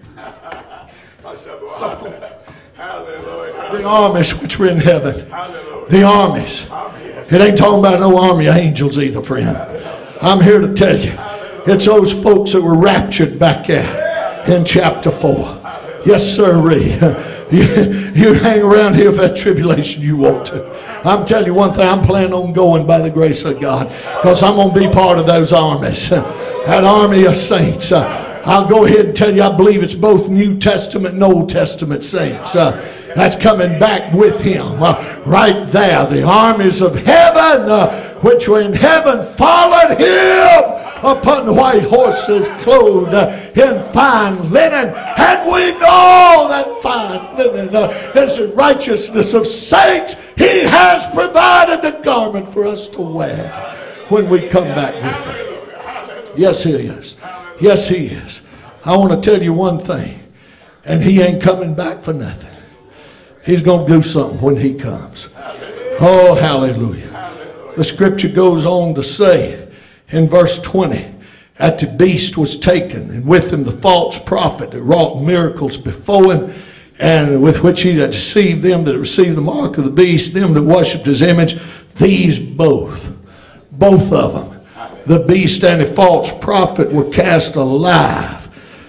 were in heaven, the armies. It ain't talking about no army of angels either, friend. I'm here to tell you, it's those folks that were raptured back there in chapter 4. Yes, sirree. You hang around here for that tribulation you want to. I'm telling you one thing, I'm planning on going by the grace of God, because I'm going to be part of those armies. That army of saints. I'll go ahead and tell you, I believe it's both New Testament and Old Testament saints. That's coming back with Him. Right there, the armies of heaven, which were in heaven, followed Him upon white horses, clothed in fine linen. And we know that fine linen is the righteousness of saints. He has provided the garment for us to wear when we come back with Him. Yes, He is. Yes, He is. I want to tell you one thing, and He ain't coming back for nothing. He's going to do something when He comes. Oh, hallelujah. The scripture goes on to say in verse 20, that the beast was taken, and with him the false prophet that wrought miracles before him, and with which he had deceived them that received the mark of the beast, them that worshipped his image. These both of them, the beast and the false prophet, were cast alive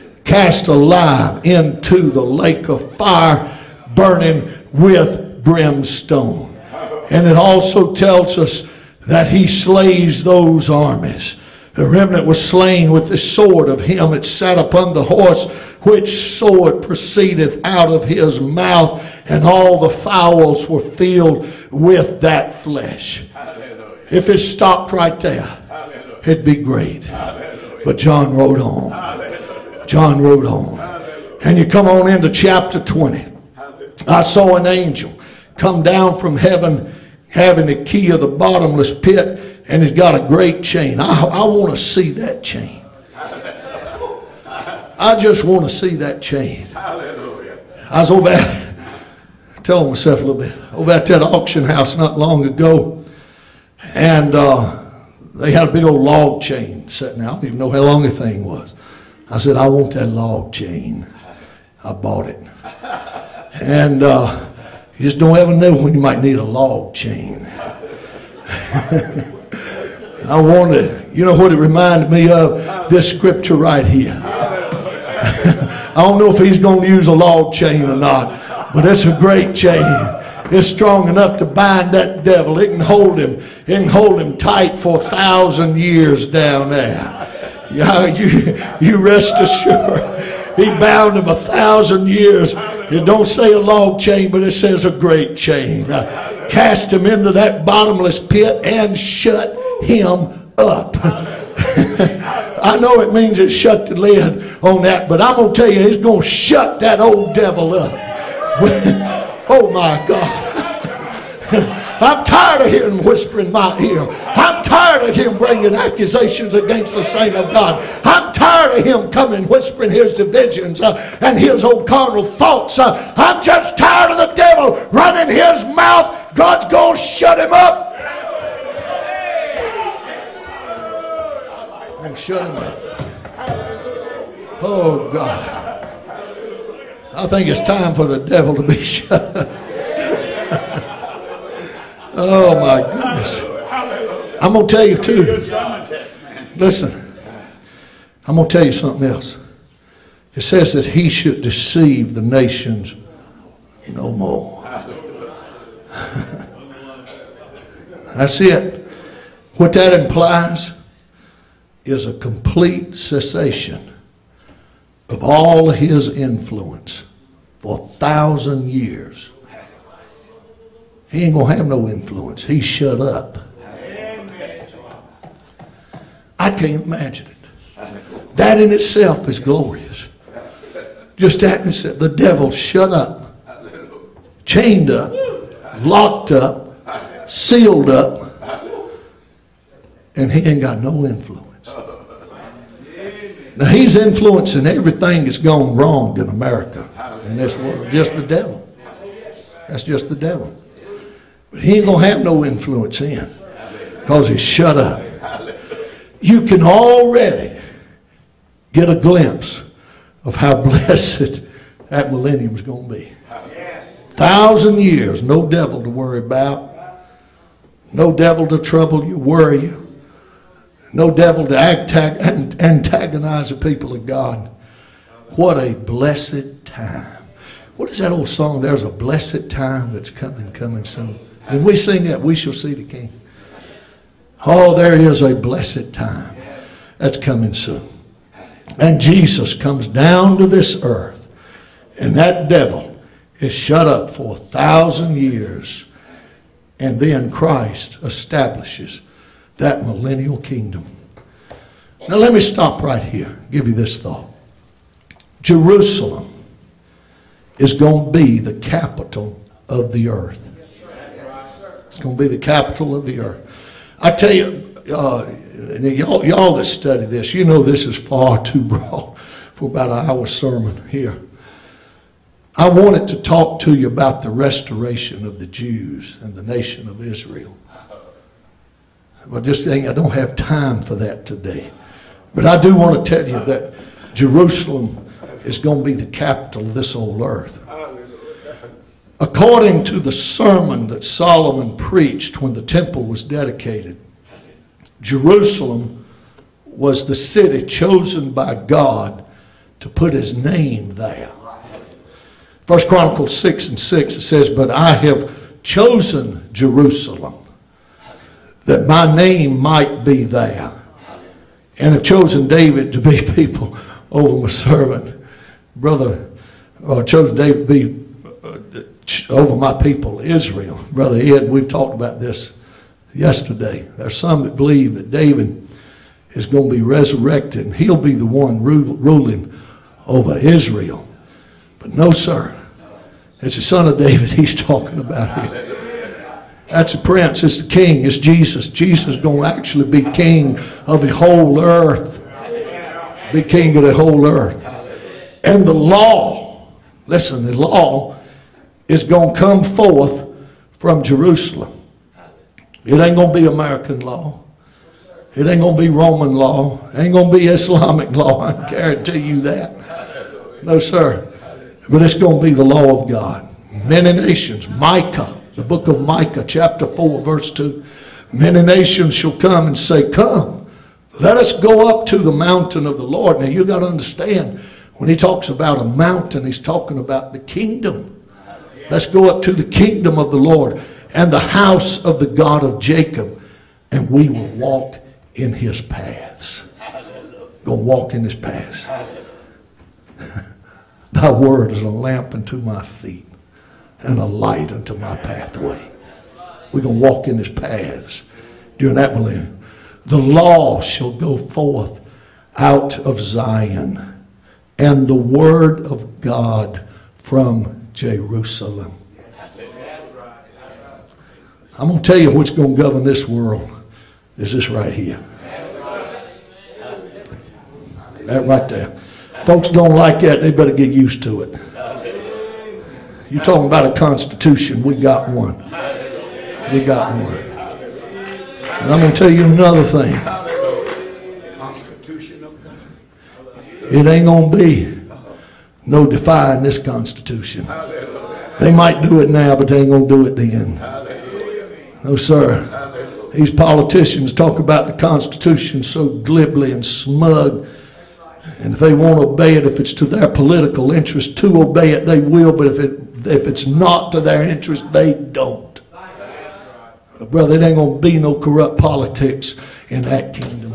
into the lake of fire, burning with brimstone. And it also tells us that He slays those armies. The remnant was slain with the sword of him that sat upon the horse, which sword proceedeth out of his mouth, and all the fowls were filled with that flesh. Hallelujah. If it stopped right there, hallelujah, it'd be great. Hallelujah. But John wrote on. Hallelujah. John wrote on. Hallelujah. And you come on into chapter 20. Hallelujah. I saw an angel come down from heaven, having the key of the bottomless pit, and he's got a great chain. I want to see that chain. I just want to see that chain. Hallelujah. I was over there telling myself a little bit. Over at that auction house not long ago, and they had a big old log chain sitting out. I don't even know how long the thing was. I said, I want that log chain. I bought it. And you just don't ever know when you might need a log chain. I wanted, you know what it reminded me of? This scripture right here. I don't know if he's going to use a log chain or not, but it's a great chain. It's strong enough to bind that devil. It can hold him. It can hold him tight for 1,000 years down there. Yeah, you rest assured. He bound him 1,000 years. It don't say a log chain, but it says a great chain. Cast him into that bottomless pit and shut him up. I know it means it shut the lid on that, but I'm going to tell you, it's going to shut that old devil up. Oh my God. I'm tired of hearing him whisper in my ear. I'm tired of him bringing accusations against the saint of God. I'm tired of him coming whispering his divisions and his old carnal thoughts. I'm just tired of the devil running his mouth. God's going to shut him up. And shut him up. Oh God. I think it's time for the devil to be shut up. Oh my goodness. I'm going to tell you too. Listen. I'm going to tell you something else. It says that he should deceive the nations no more. That's it. What that implies is a complete cessation of all his influence for 1,000 years. He ain't going to have no influence. He's shut up. I can't imagine it. That in itself is glorious. Just that in itself. The devil's shut up, chained up, locked up, sealed up, and he ain't got no influence. Now he's influencing everything that's gone wrong in America in this world. Just the devil. That's just the devil. But he ain't going to have no influence in because he's shut up. You can already get a glimpse of how blessed that millennium's going to be. 1,000 years, no devil to worry about. No devil to trouble you, worry you. No devil to antagonize the people of God. What a blessed time. What is that old song? There's a blessed time that's coming soon. When we sing that, we shall see the King. Oh, there is a blessed time that's coming soon. And Jesus comes down to this earth. And that devil is shut up for 1,000 years. And then Christ establishes that millennial kingdom. Now let me stop right here. Give you this thought. Jerusalem is going to be the capital of the earth. It's going to be the capital of the earth. I tell you, y'all that study this, you know this is far too broad for about an hour sermon here. I wanted to talk to you about the restoration of the Jews and the nation of Israel. But just think, I don't have time for that today. But I do want to tell you that Jerusalem is going to be the capital of this old earth. According to the sermon that Solomon preached when the temple was dedicated, Jerusalem was the city chosen by God to put his name there. 1 Chronicles 6:6, it says, "But I have chosen Jerusalem, that my name might be there, and have chosen David to be people over my servant." Brother, chosen David to be over my people, Israel. Brother Ed, we've talked about this yesterday. There's some that believe that David is going to be resurrected and he'll be the one ruling over Israel. But no, sir. It's the son of David he's talking about here. That's the prince. It's the king. It's Jesus. Jesus is going to actually be king of the whole earth. Be king of the whole earth. And the law, listen, the law is going to come forth from Jerusalem. It ain't going to be American law. It ain't going to be Roman law. It ain't going to be Islamic law. I can guarantee you that. No, sir. But it's going to be the law of God. Many nations, Micah, the book of Micah, chapter 4, verse 2. Many nations shall come and say, come, let us go up to the mountain of the Lord. Now you got to understand, when he talks about a mountain, he's talking about the kingdom. Let's go up to the kingdom of the Lord and the house of the God of Jacob, and we will walk in his paths. Go walk in his paths. Thy word is a lamp unto my feet and a light unto my pathway. We're going to walk in his paths during that millennium. The law shall go forth out of Zion, and the word of God from Jerusalem. I'm going to tell you what's going to govern this world is this right here. That right there. Folks don't like that. They better get used to it. You're talking about a constitution. We got one. We got one. And I'm going to tell you another thing. It ain't going to be no defying this Constitution. They might do it now, but they ain't going to do it then. No, sir. These politicians talk about the Constitution so glibly and smug. And if they won't obey it, if it's to their political interest to obey it, they will. But if it's not to their interest, they don't. Brother, it ain't going to be no corrupt politics in that kingdom.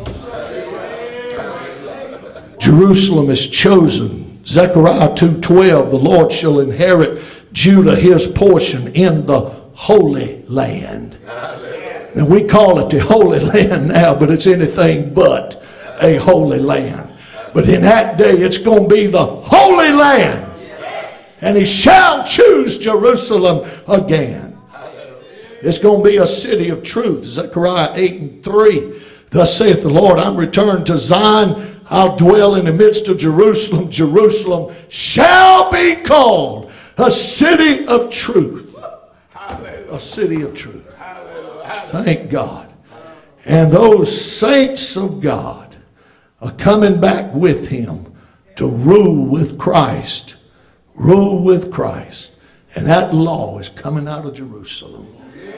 Jerusalem is chosen. Zechariah 2:12, the Lord shall inherit Judah his portion in the Holy Land. Now we call it the Holy Land now, but it's anything but a holy land. But in that day it's going to be the Holy Land. And he shall choose Jerusalem again. It's going to be a city of truth. Zechariah 8:3. Thus saith the Lord, I'm returned to Zion. I'll dwell in the midst of Jerusalem. Jerusalem shall be called a city of truth. A city of truth. Thank God. And those saints of God are coming back with him to rule with Christ. Rule with Christ. And that law is coming out of Jerusalem.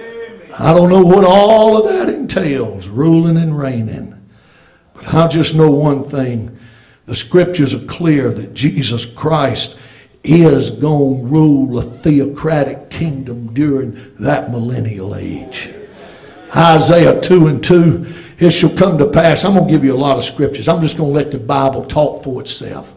I don't know what all of that entails, ruling and reigning. But I just know one thing. The scriptures are clear that Jesus Christ is going to rule a theocratic kingdom during that millennial age. Isaiah 2:2, it shall come to pass. I'm going to give you a lot of scriptures. I'm just going to let the Bible talk for itself.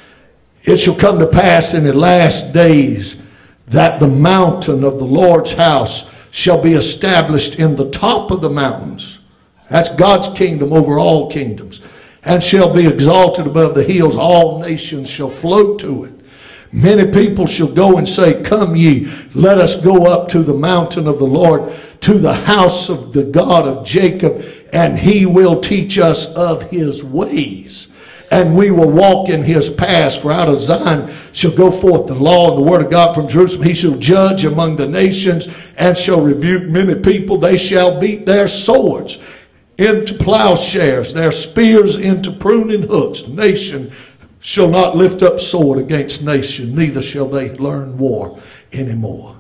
It shall come to pass in the last days that the mountain of the Lord's house shall be established in the top of the mountains. That's God's kingdom over all kingdoms. And shall be exalted above the hills. All nations shall flow to it. Many people shall go and say, come ye, let us go up to the mountain of the Lord, to the house of the God of Jacob, and he will teach us of his ways. And we will walk in his paths. For out of Zion shall go forth the law and the word of God from Jerusalem. He shall judge among the nations and shall rebuke many people. They shall beat their swords into plowshares, their spears into pruning hooks. Nation shall not lift up sword against nation, neither shall they learn war anymore.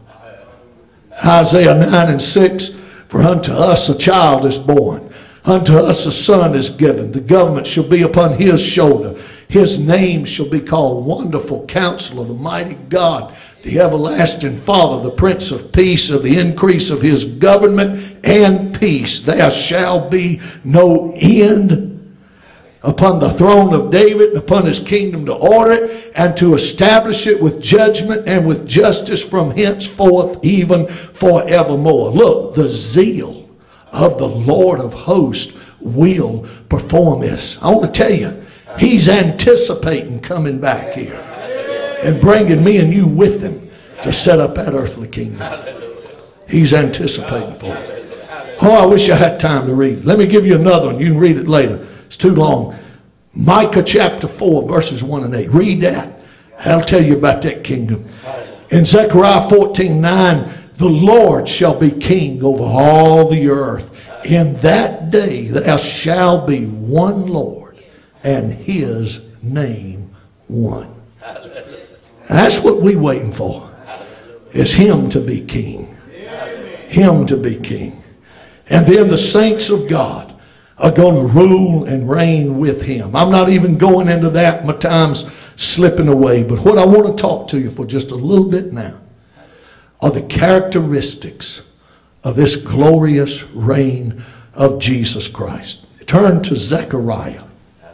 Isaiah 9:6, for unto us a child is born, unto us a son is given. The government shall be upon his shoulder. His name shall be called Wonderful Counselor, the Mighty God, the Everlasting Father, the Prince of Peace. Of the increase of his government and peace there shall be no end, upon the throne of David and upon his kingdom, to order it and to establish it with judgment and with justice from henceforth even forevermore. Look, the zeal of the Lord of hosts will perform this. I want to tell you, he's anticipating coming back here and bringing me and you with him to set up that earthly kingdom. He's anticipating for it. Oh, I wish I had time to read. Let me give you another one. You can read it later. It's too long. Micah chapter 4, verses 1 and 8. Read that. I'll tell you about that kingdom. In Zechariah 14:9, the Lord shall be king over all the earth. In that day there shall be one Lord, and his name one. That's what we're waiting for, is him to be king. Him to be king. And then the saints of God are going to rule and reign with him. I'm not even going into that. My time's slipping away. But what I want to talk to you for just a little bit now are the characteristics of this glorious reign of Jesus Christ. Turn to Zechariah.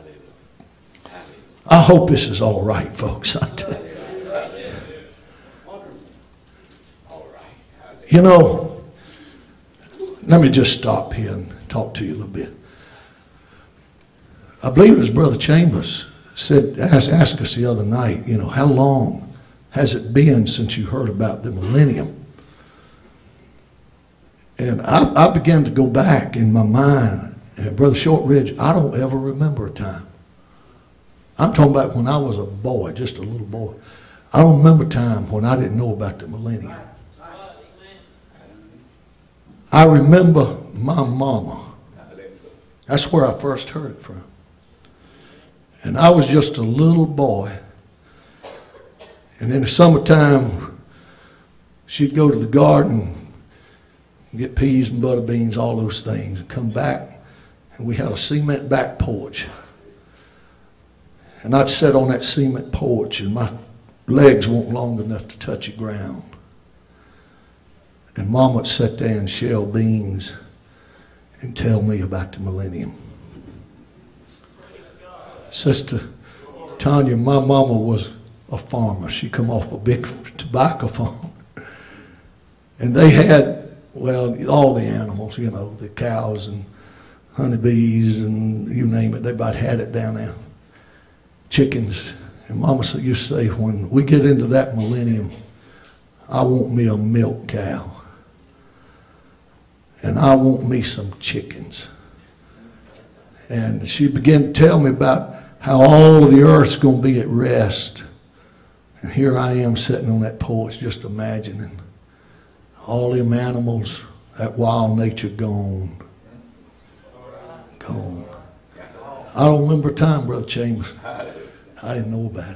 I hope this is all right, folks. I tell you. You know, let me just stop here and talk to you a little bit. I believe it was Brother Chambers asked us the other night, you know, how long has it been since you heard about the millennium? And I began to go back in my mind, and Brother Shortridge, I don't ever remember a time. I'm talking about when I was a boy, just a little boy. I don't remember a time when I didn't know about the millennium. I remember my mama. That's where I first heard it from. And I was just a little boy. And in the summertime, she'd go to the garden, get peas and butter beans, all those things, and come back. And we had a cement back porch. And I'd sit on that cement porch, and my legs weren't long enough to touch the ground. And Mom would sit there and shell beans and tell me about the millennium. Sister Tanya, my mama was a farmer. She come off a big tobacco farm. And they had, well, all the animals, you know, the cows and honeybees and you name it. They about had it down there. Chickens. And Mama used to say, when we get into that millennium, I want me a milk cow. And I want me some chickens. And she began to tell me about how all of the earth's going to be at rest. And here I am sitting on that porch just imagining all them animals, that wild nature gone. Gone. I don't remember a time, Brother Chambers, I didn't know about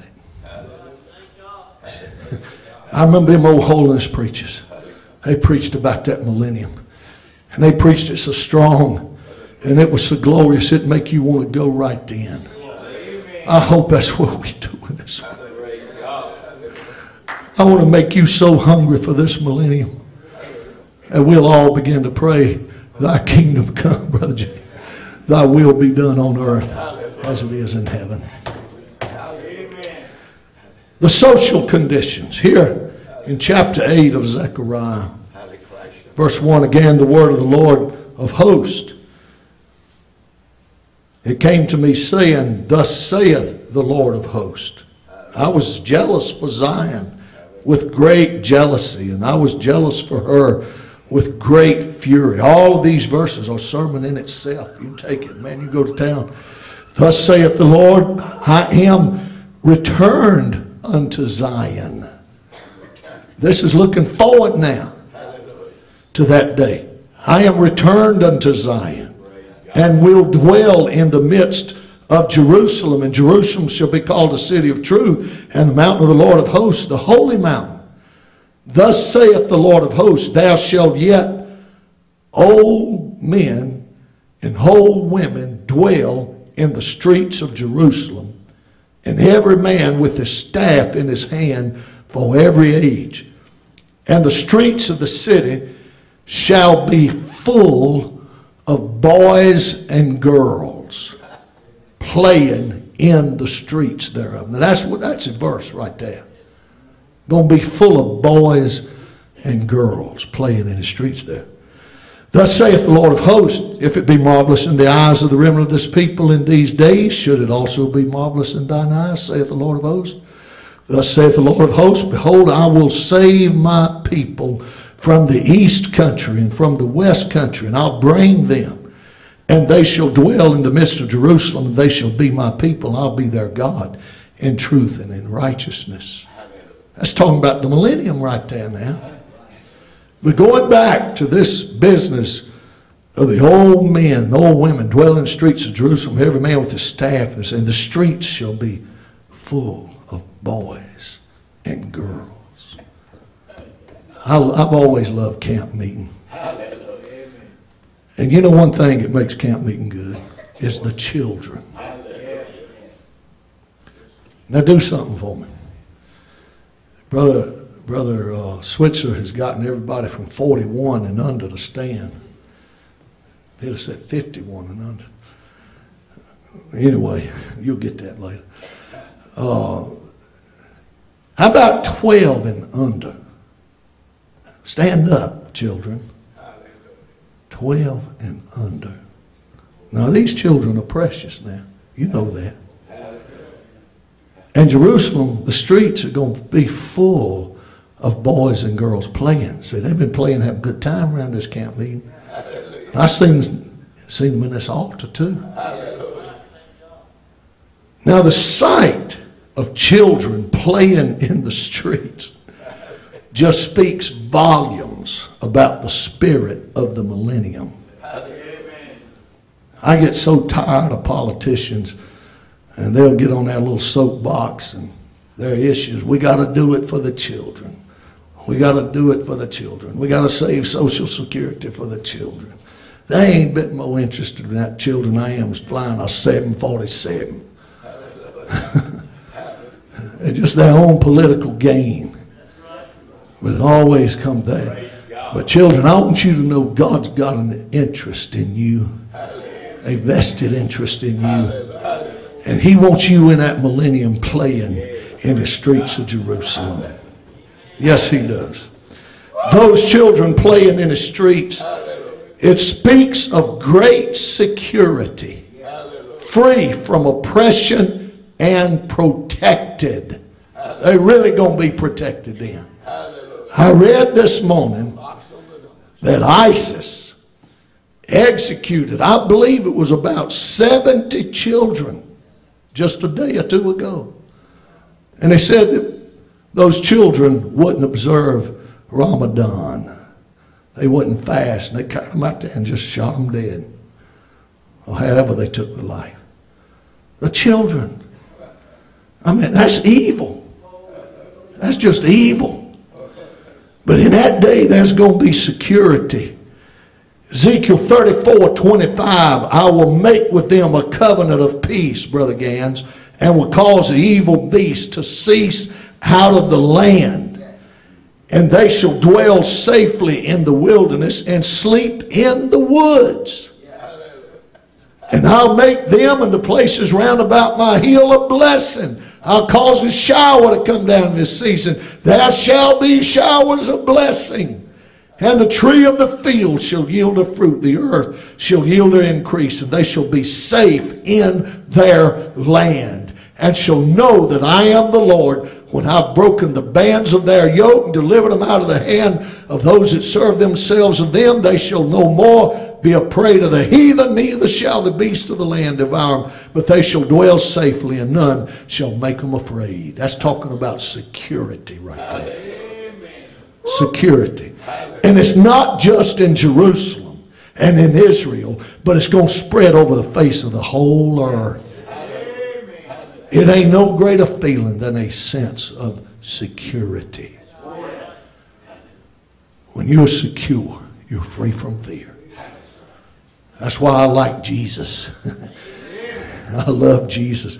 it. I remember them old holiness preachers. They preached about that millennium. And they preached it so strong. And it was so glorious, it'd make you want to go right then. I hope that's what we're doing this one. I want to make you so hungry for this millennium. And we'll all begin to pray, thy kingdom come, Brother Jay. Thy will be done on earth as it is in heaven. The social conditions. Here in chapter 8 of Zechariah. Verse 1, again, the word of the Lord of hosts. It came to me saying, thus saith the Lord of hosts. I was jealous for Zion with great jealousy, and I was jealous for her with great fury. All of these verses are sermon in itself. You can take it, man. You go to town. Thus saith the Lord, I am returned unto Zion. This is looking forward now to that day. I am returned unto Zion and will dwell in the midst of Jerusalem. And Jerusalem shall be called the city of truth and the mountain of the Lord of hosts, the holy mountain. Thus saith the Lord of hosts, thou shalt yet old men and old women dwell in the streets of Jerusalem, and every man with his staff in his hand for every age. And the streets of the city shall be full of boys and girls playing in the streets thereof. Now that's a verse right there. Going to be full of boys and girls playing in the streets there. Thus saith the Lord of hosts, if it be marvelous in the eyes of the remnant of this people in these days, should it also be marvelous in thine eyes, saith the Lord of hosts. Thus saith the Lord of hosts, behold, I will save my people from the east country and from the west country, and I'll bring them, and they shall dwell in the midst of Jerusalem, and they shall be my people, and I'll be their God in truth and in righteousness. That's talking about the millennium right there now. But going back to this business of the old men, the old women dwelling in the streets of Jerusalem, every man with his staff, and the streets shall be full of boys and girls. I've always loved camp meeting. And you know one thing that makes camp meeting good is the children. Now do something for me. Brother Switzer has gotten everybody from 41 and under to stand. He'd have said 51 and under. Anyway, you'll get that later. How about 12 and under? Stand up, children. 12 and under. Now, these children are precious now. You know that. And Jerusalem, the streets are going to be full of boys and girls playing. See, they've been playing, having a good time around this camp meeting. I've seen them in this altar too. Now, the sight of children playing in the streets just speaks volumes about the spirit of the millennium. I get so tired of politicians, and they'll get on that little soapbox and their issues. We got to do it for the children. We got to do it for the children. We got to save Social Security for the children. They ain't a bit more interested in that children I am flying a 747. It's just their own political gain. But it always comes there. But children, I want you to know God's got an interest in you. A vested interest in you. And He wants you in that millennium playing in the streets of Jerusalem. Yes, He does. Those children playing in the streets, it speaks of great security, free from oppression and protected. They're really going to be protected then. I read this morning that ISIS executed, I believe it was about 70 children just a day or two ago. And they said that those children wouldn't observe Ramadan. They wouldn't fast, and they cut them out there and just shot them dead. Or however they took their life. The children. I mean, that's evil. That's just evil. But in that day, there's going to be security. Ezekiel 34:25, I will make with them a covenant of peace, Brother Gans, and will cause the evil beast to cease out of the land. And they shall dwell safely in the wilderness and sleep in the woods. And I'll make them and the places round about my hill a blessing. I'll cause a shower to come down this season. There shall be showers of blessing. And the tree of the field shall yield her fruit. The earth shall yield her increase. And they shall be safe in their land. And shall know that I am the Lord when I've broken the bands of their yoke and delivered them out of the hand of those that serve themselves of them. They shall no more be a prey to the heathen, neither shall the beast of the land devour them. But they shall dwell safely, and none shall make them afraid. That's talking about security right there. Security. And it's not just in Jerusalem and in Israel, but it's going to spread over the face of the whole earth. It ain't no greater feeling than a sense of security. When you're secure, you're free from fear. That's why I like Jesus. I love Jesus.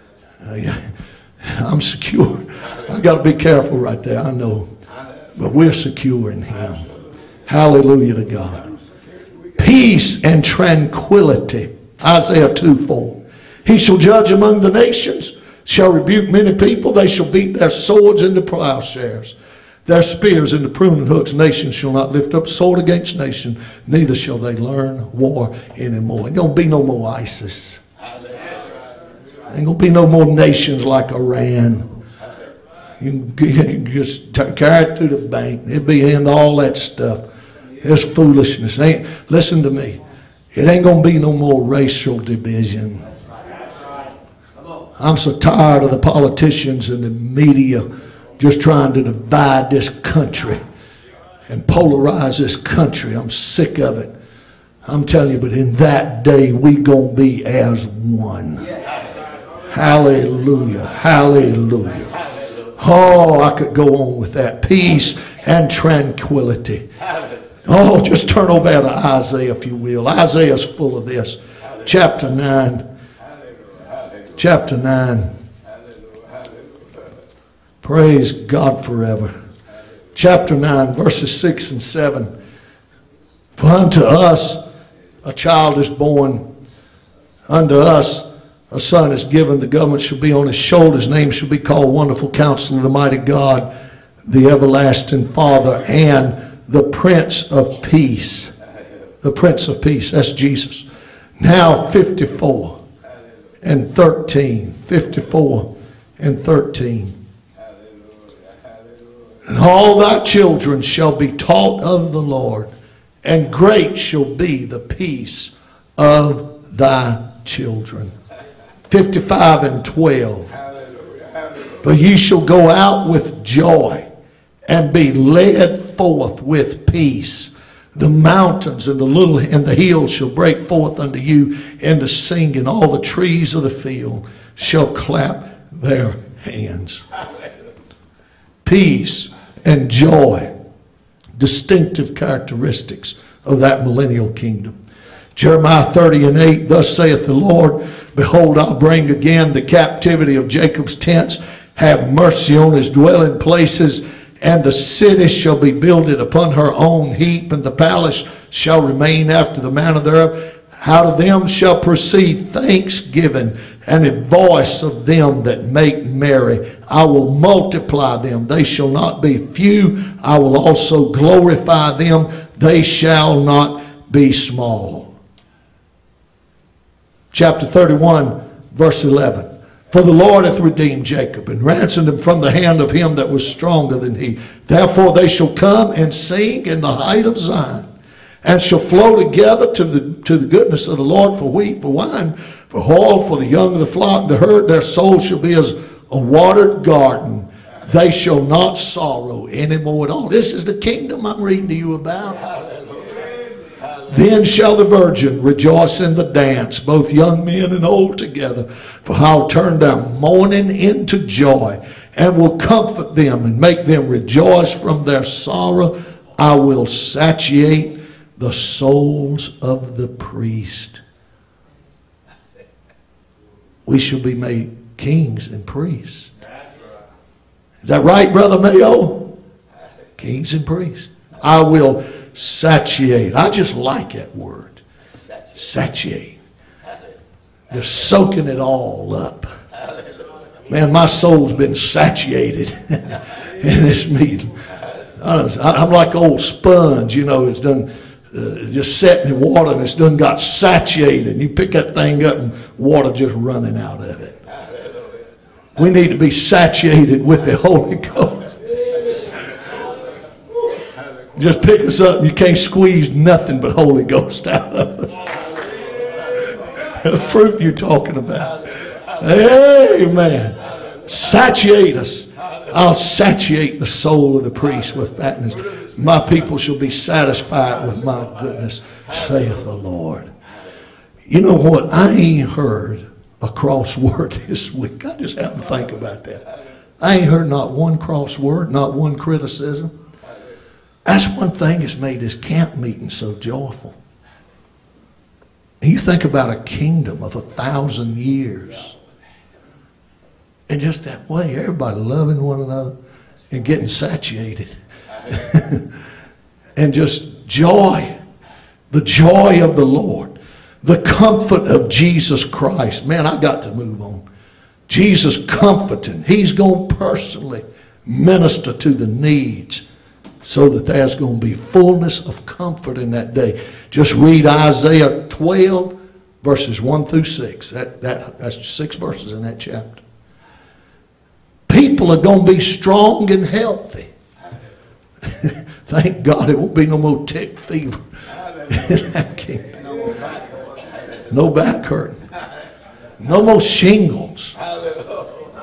I'm secure. I got to be careful right there, I know. But we're secure in Him. Hallelujah to God. Peace and tranquility. Isaiah 2:4. He shall judge among the nations, shall rebuke many people. They shall beat their swords into plowshares, their spears into pruning hooks. Nation shall not lift up sword against nation, neither shall they learn war anymore. Ain't going to be no more ISIS. Ain't going to be no more nations like Iran. You can just carry it through the bank. It'll be into all that stuff. It's foolishness. Listen to me. It ain't going to be no more racial division. I'm so tired of the politicians and the media just trying to divide this country and polarize this country. I'm sick of it. I'm telling you, but in that day, we gonna be as one. Hallelujah. Hallelujah. Oh, I could go on with that. Peace and tranquility. Oh, just turn over to Isaiah, if you will. Isaiah's full of this. Chapter 9. Chapter 9. Praise God forever. Chapter 9, verses 6 and 7. For unto us a child is born, unto us a son is given, the government shall be on his shoulders, his name shall be called Wonderful Counselor, the Mighty God, the Everlasting Father, and the Prince of Peace. The Prince of Peace, that's Jesus. Now 54 and 13. 54 and 13. And all thy children shall be taught of the Lord, and great shall be the peace of thy children. 55 and 12. But ye shall go out with joy, and be led forth with peace. The mountains and the hills shall break forth unto you into singing. All the trees of the field shall clap their hands. Peace and joy, distinctive characteristics of that millennial kingdom. Jeremiah 30 and 8, thus saith the Lord, behold, I'll bring again the captivity of Jacob's tents, have mercy on his dwelling places, and the city shall be builded upon her own heap, and the palace shall remain after the manner thereof. Out of them shall proceed thanksgiving, and a voice of them that make merry. I will multiply them, they shall not be few. I will also glorify them, they shall not be small. Chapter 31, verse 11. For the Lord hath redeemed Jacob, and ransomed him from the hand of him that was stronger than he. Therefore they shall come and sing in the height of Zion, and shall flow together to the goodness of the Lord, for wheat, for wine, for oil, for the young of the flock, the herd. Their soul shall be as a watered garden. They shall not sorrow any more at all. This is the kingdom I'm reading to you about. Then shall the virgin rejoice in the dance, both young men and old together. For I'll turn their mourning into joy, and will comfort them and make them rejoice from their sorrow. I will satiate the souls of the priest. We shall be made kings and priests. Is that right, Brother Mayo? Kings and priests. I will satiate. I just like that word. Satiate. Just soaking it all up. Man, my soul's been satiated in this meeting. I'm like an old sponge, it's done just set in the water and it's done got satiated. And you pick that thing up and water just running out of it. We need to be satiated with the Holy Ghost. Just pick us up and you can't squeeze nothing but Holy Ghost out of us. The fruit you're talking about. Amen. Satiate us. I'll satiate the soul of the priest with fatness. My people shall be satisfied with my goodness, saith the Lord. You know what? I ain't heard a cross word this week. I just happened to think about that. I ain't heard not one cross word, not one criticism. That's one thing that's made this camp meeting so joyful. And you think about a kingdom of 1,000 years. And just that way, everybody loving one another and getting satiated. And just joy. The joy of the Lord. The comfort of Jesus Christ. Man, I got to move on. Jesus comforting. He's going to personally minister to the needs, so that there's going to be fullness of comfort in that day. Just read Isaiah 12, verses 1 through 6. That's 6 verses in that chapter. People are going to be strong and healthy. Thank God it won't be no more tick fever in that kingdom. No back hurting. No more shingles.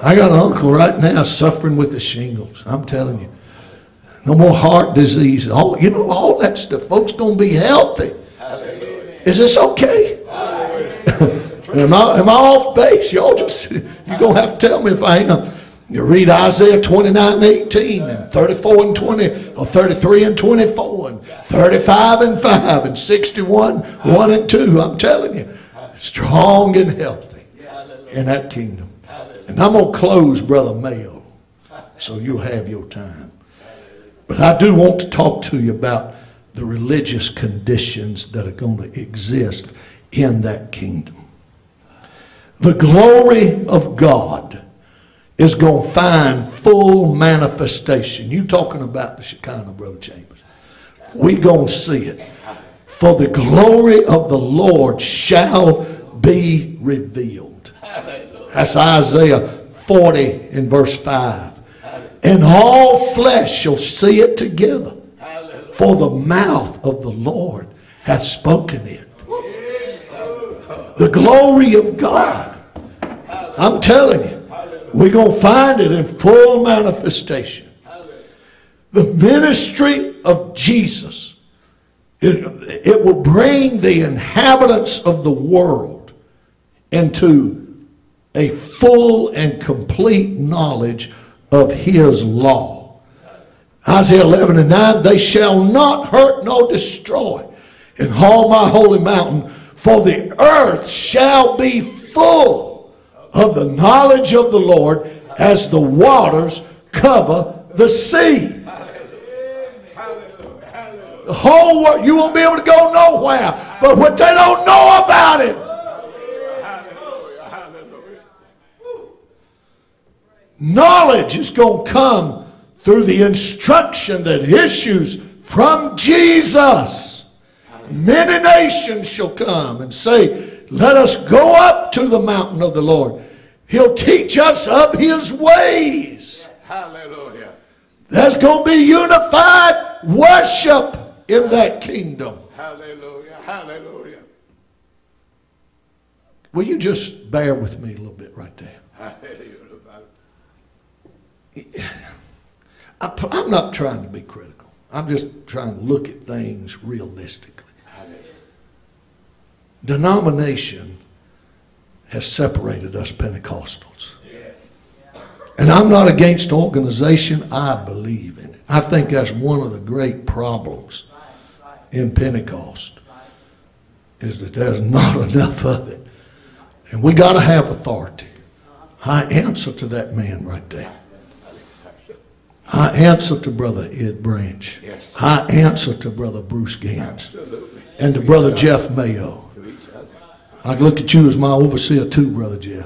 I got an uncle right now suffering with the shingles. I'm telling you. No more heart disease. All that stuff. Folks going to be healthy. Hallelujah. Is this okay? am I off base? You're going to have to tell me if I am. You read Isaiah 29:18 and 34:20 or 33:24 and 35:5 and 61:1 and 2. I'm telling you, strong and healthy in that kingdom. And I'm going to close, Brother Mayo, so you'll have your time. But I do want to talk to you about the religious conditions that are going to exist in that kingdom. The glory of God is going to find full manifestation. You talking about the Shekinah, Brother Chambers. We going to see it. For the glory of the Lord shall be revealed. That's Isaiah 40 in verse 5. And all flesh shall see it together. For the mouth of the Lord hath spoken it. The glory of God. I'm telling you. We're going to find it in full manifestation. The ministry of Jesus, it will bring the inhabitants of the world into a full and complete knowledge of His law. Isaiah 11:9, they shall not hurt nor destroy in all my holy mountain, for the earth shall be full of the knowledge of the Lord as the waters cover the sea. The whole world, you won't be able to go nowhere but what they don't know about it. Knowledge is going to come through the instruction that issues from Jesus. Many nations shall come and say, let us go up to the mountain of the Lord. He'll teach us of His ways. Hallelujah. There's going to be unified worship in that kingdom. Hallelujah. Hallelujah. Will you just bear with me a little bit right there? I'm not trying to be critical. I'm just trying to look at things realistically. Denomination has separated us Pentecostals. And I'm not against organization. I believe in it. I think that's one of the great problems in Pentecost is that there's not enough of it. And we got to have authority. I answer to that man right there. I answer to Brother Ed Branch. I answer to Brother Bruce Gans. And to Brother Jeff Mayo. I look at you as my overseer too, Brother Jeff.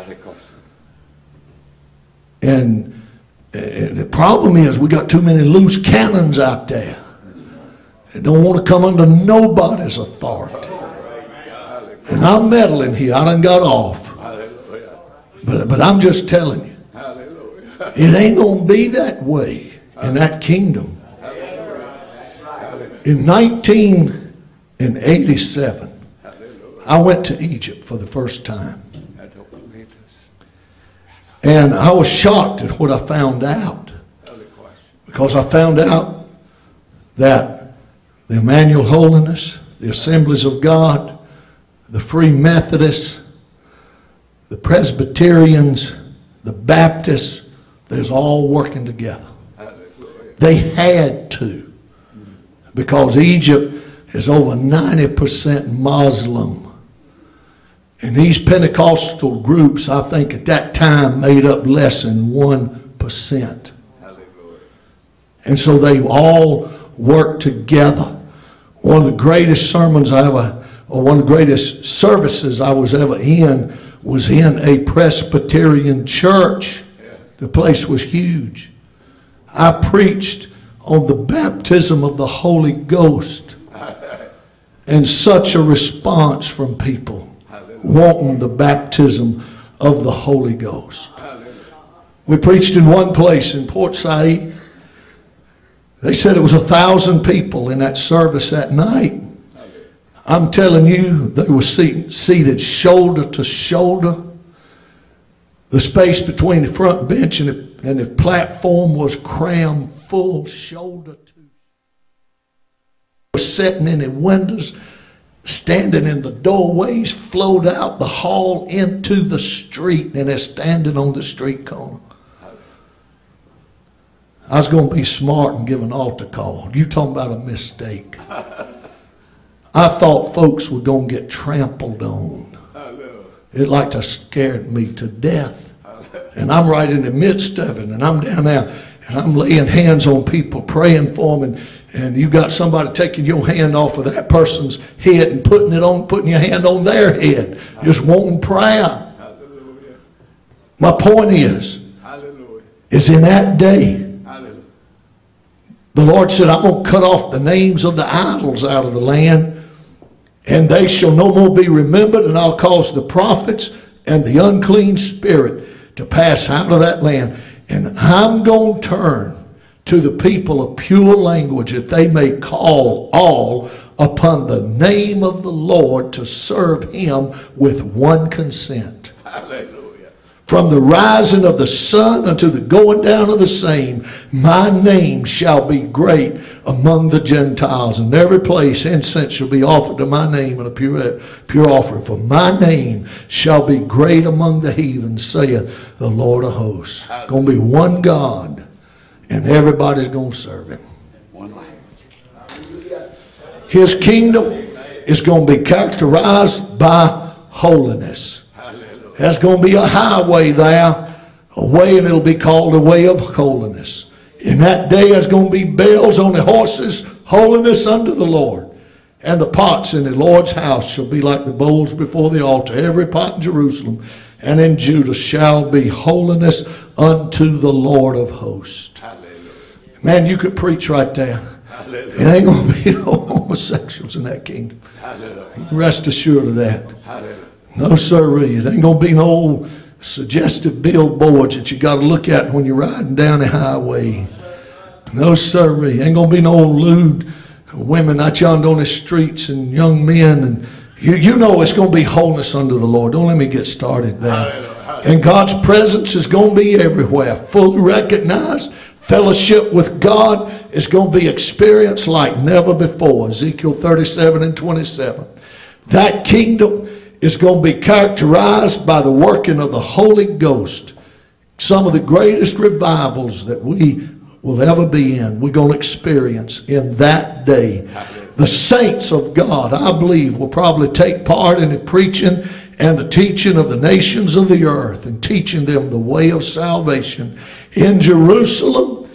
And the problem is we got too many loose cannons out there. They don't want to come under nobody's authority. And I'm meddling here. I done got off. But I'm just telling you. It ain't going to be that way in that kingdom. In 1987, I went to Egypt for the first time. And I was shocked at what I found out. Because I found out that the Emmanuel Holiness, the Assemblies of God, the Free Methodists, the Presbyterians, the Baptists, they're all working together. They had to. Because Egypt is over 90% Muslim. And these Pentecostal groups, I think at that time, made up less than 1%. And so they all worked together. One of the greatest sermons one of the greatest services I was ever in was in a Presbyterian church. The place was huge. I preached on the baptism of the Holy Ghost. And such a response from people wanting the baptism of the Holy Ghost. We preached in one place in Port Said. They said it was 1,000 people in that service that night. I'm telling you, they were seated shoulder to shoulder. The space between the front bench and the platform was crammed full shoulder to. Was sitting in the windows, standing in the doorways, flowed out the hall into the street, and they're standing on the street corner. I was going to be smart and give an altar call. You talking about a mistake. I thought folks were going to get trampled on. It like to scared me to death. And I'm right in the midst of it, and I'm down there, and I'm laying hands on people, praying for them, and you got somebody taking your hand off of that person's head and putting your hand on their head, just wanting prayer. My point is in that day, the Lord said, I'm going to cut off the names of the idols out of the land, and they shall no more be remembered, and I'll cause the prophets and the unclean spirit to pass out of that land. And I'm going to turn to the people of pure language that they may call all upon the name of the Lord to serve him with one consent. Hallelujah. From the rising of the sun unto the going down of the same, my name shall be great among the Gentiles. In every place incense shall be offered to my name, and a pure offering. For my name shall be great among the heathen, saith the Lord of hosts. Going to be one God, and everybody's going to serve him. One language. His kingdom is going to be characterized by holiness. There's going to be a highway there, a way, and it'll be called the way of holiness. In that day, there's going to be bells on the horses, holiness unto the Lord. And the pots in the Lord's house shall be like the bowls before the altar. Every pot in Jerusalem and in Judah shall be holiness unto the Lord of hosts. Hallelujah. Man, you could preach right there. Hallelujah. It ain't going to be no homosexuals in that kingdom. Hallelujah. Rest assured of that. Hallelujah. No, sirree. It ain't going to be no suggestive billboards that you got to look at when you're riding down the highway. No, sirree. Ain't going to be no lewd women out yonder on the streets and young men. And you know it's going to be wholeness unto the Lord. Don't let me get started there. And God's presence is going to be everywhere. Fully recognized. Fellowship with God is going to be experienced like never before. Ezekiel 37 and 27. That kingdom is going to be characterized by the working of the Holy Ghost. Some of the greatest revivals that we will ever be in, we're going to experience in that day. The saints of God, I believe, will probably take part in the preaching and the teaching of the nations of the earth and teaching them the way of salvation. In Jerusalem,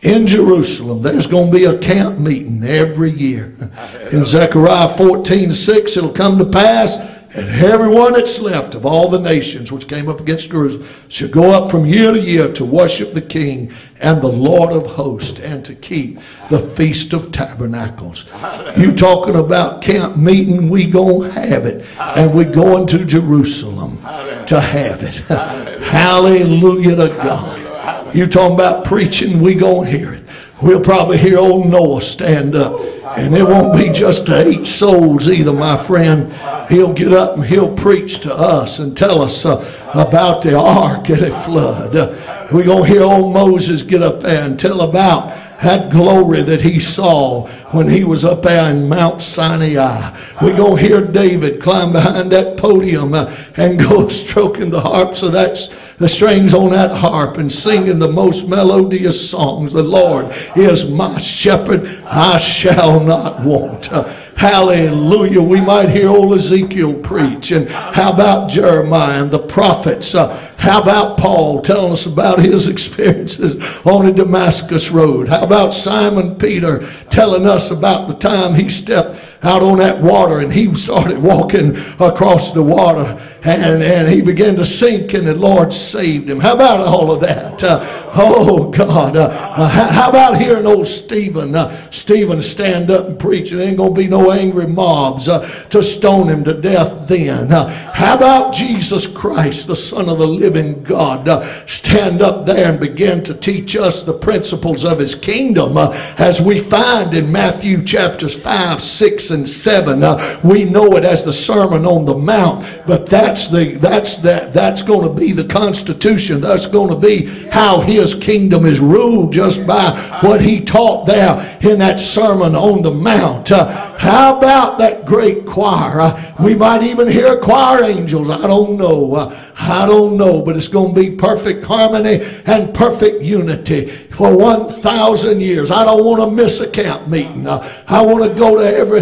there's going to be a camp meeting every year. In Zechariah 14:6, it'll come to pass, and everyone that's left of all the nations which came up against Jerusalem shall go up from year to year to worship the King and the Lord of hosts and to keep the Feast of Tabernacles. You talking about camp meeting, we gonna have it. And we going to Jerusalem to have it. Hallelujah to God. You talking about preaching, we gonna hear it. We'll probably hear old Noah stand up. And it won't be just to 8 souls either, my friend. He'll get up and he'll preach to us and tell us about the ark and the flood. We're going to hear old Moses get up there and tell about that glory that he saw when he was up there in Mount Sinai. We're going to hear David climb behind that podium and go stroking the harps of the strings on that harp and singing the most melodious songs. The Lord is my shepherd, I shall not want. Hallelujah. We might hear old Ezekiel preach. And how about Jeremiah and the prophets? How about Paul telling us about his experiences on the Damascus road? How about Simon Peter telling us about the time he stepped out on that water and he started walking across the water and he began to sink and the Lord saved him? How about all of that? Oh God. How about hearing old Stephen stand up and preach? There ain't going to be no angry mobs to stone him to death then. How about Jesus Christ, the Son of the living God, stand up there and begin to teach us the principles of his kingdom as we find in Matthew chapters 5, 6, and 7. We know it as the Sermon on the Mount, but that That's going to be the Constitution. That's going to be how His kingdom is ruled, just by what He taught there in that Sermon on the Mount. How about that great choir? We might even hear choir angels. I don't know. But it's going to be perfect harmony and perfect unity for 1,000 years. I don't want to miss a camp meeting. I want to go to every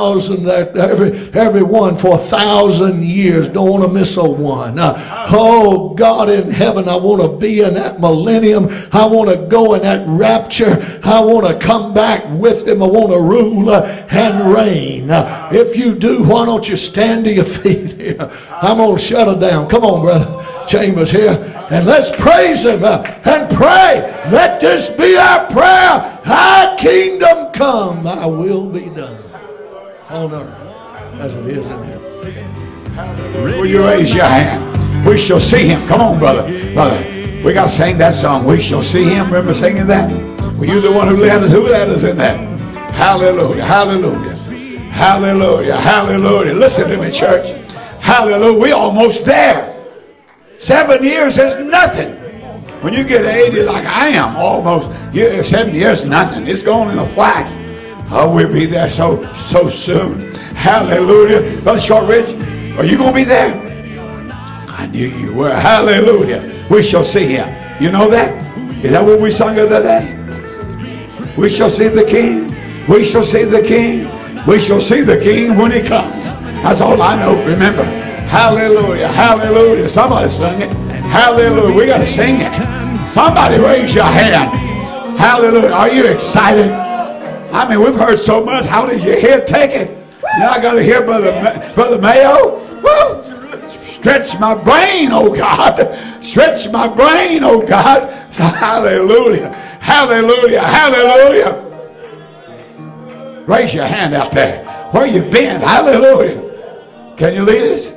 one for 1,000 years. Don't want to miss a one. Oh, God in heaven, I want to be in that millennium. I want to go in that rapture. I want to come back with Him. I want to rule and reign. If you do, why don't you stand to your feet here? I'm going to shut it down. Come on, Brother Chambers here. And let's praise Him and pray. Let this be our prayer. Thy kingdom come. Thy will be done on earth as it is in heaven. Will you raise your hand? We shall see Him. Come on, brother. We got to sing that song. We shall see Him. Remember singing that? Were you the one who led us in that? Hallelujah. Hallelujah. Hallelujah. Hallelujah. Listen to me, church. Hallelujah. We're almost there. 7 years is nothing. When you get 80 like I am, almost 7 years is nothing. It's going in a flash. Oh, we'll be there so soon. Hallelujah. Brother Shortridge, are you going to be there? I knew you were. Hallelujah. We shall see Him. You know that? Is that what we sung the other day? We shall see the King. We shall see the King. We shall see the King when He comes. That's all I know. Remember. Hallelujah. Hallelujah. Somebody sung it. Hallelujah. We got to sing it. Somebody raise your hand. Hallelujah. Are you excited? I mean, we've heard so much. How did your head take it? Now I got to hear Brother Mayo. Woo! Stretch my brain, oh God. Stretch my brain, oh God. Hallelujah. Hallelujah. Hallelujah. Raise your hand out there. Where you been? Hallelujah. Can you lead us?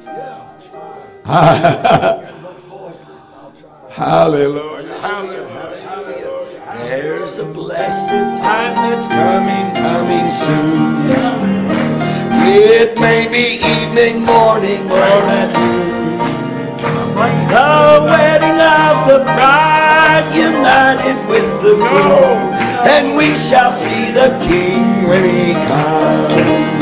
Hallelujah. Hallelujah. There's a blessed time that's coming soon. It may be evening, morning, or at noon. The wedding of the bride united with the groom, and we shall see the King when He comes.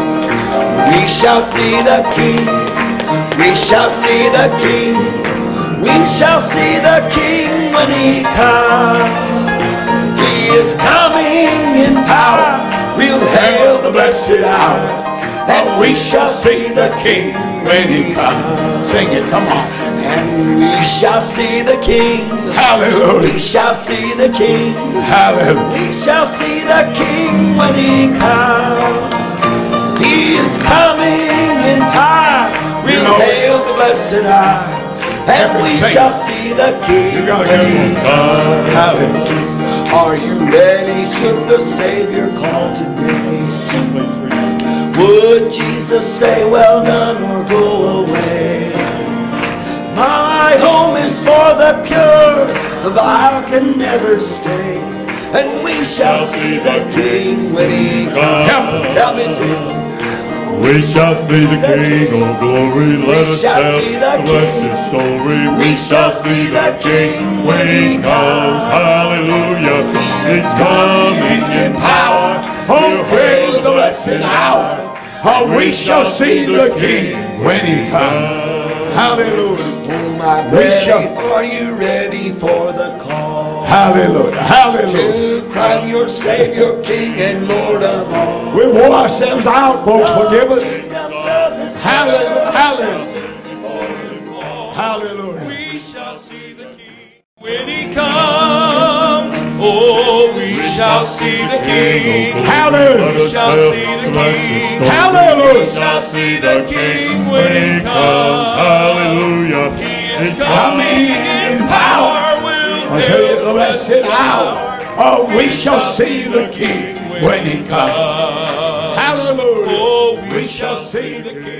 We shall see the King. We shall see the King. We shall see the King when He comes. He is coming in power. We'll hail the blessed hour, and we shall see the King when He comes. Sing it, come on. And we shall see the King. Hallelujah. We shall see the King. Hallelujah. We shall see the King when He comes. He is coming in power. We'll hail the blessed hour, and we shall see the King when He comes. Hallelujah. Are you ready? Should the Savior call today? Would Jesus say, well done, or go away? My home is for the pure, the vile can never stay, and we shall see the King when He comes. Help me sing. We shall see the King, oh glory, let us tell the blessed story. We shall see the King when He comes, hallelujah. He's coming in power, oh hail the blessed hour. Oh, we shall see the King when He comes. Hallelujah. Oh my ready, are you ready for the call? Hallelujah. Hallelujah. To crown your Savior, King and Lord of all. We wore ourselves out, folks. Forgive us. Hallelujah. Hallelujah. Hallelujah. We shall see the King when He comes. Oh, we shall see the King. Hallelujah. We shall see the King. Hallelujah. We shall see the King when He comes. Hallelujah. He is coming in power. We'll Until the blessed hour. Oh, we shall see the King when He comes. Hallelujah. Oh, we shall see the King.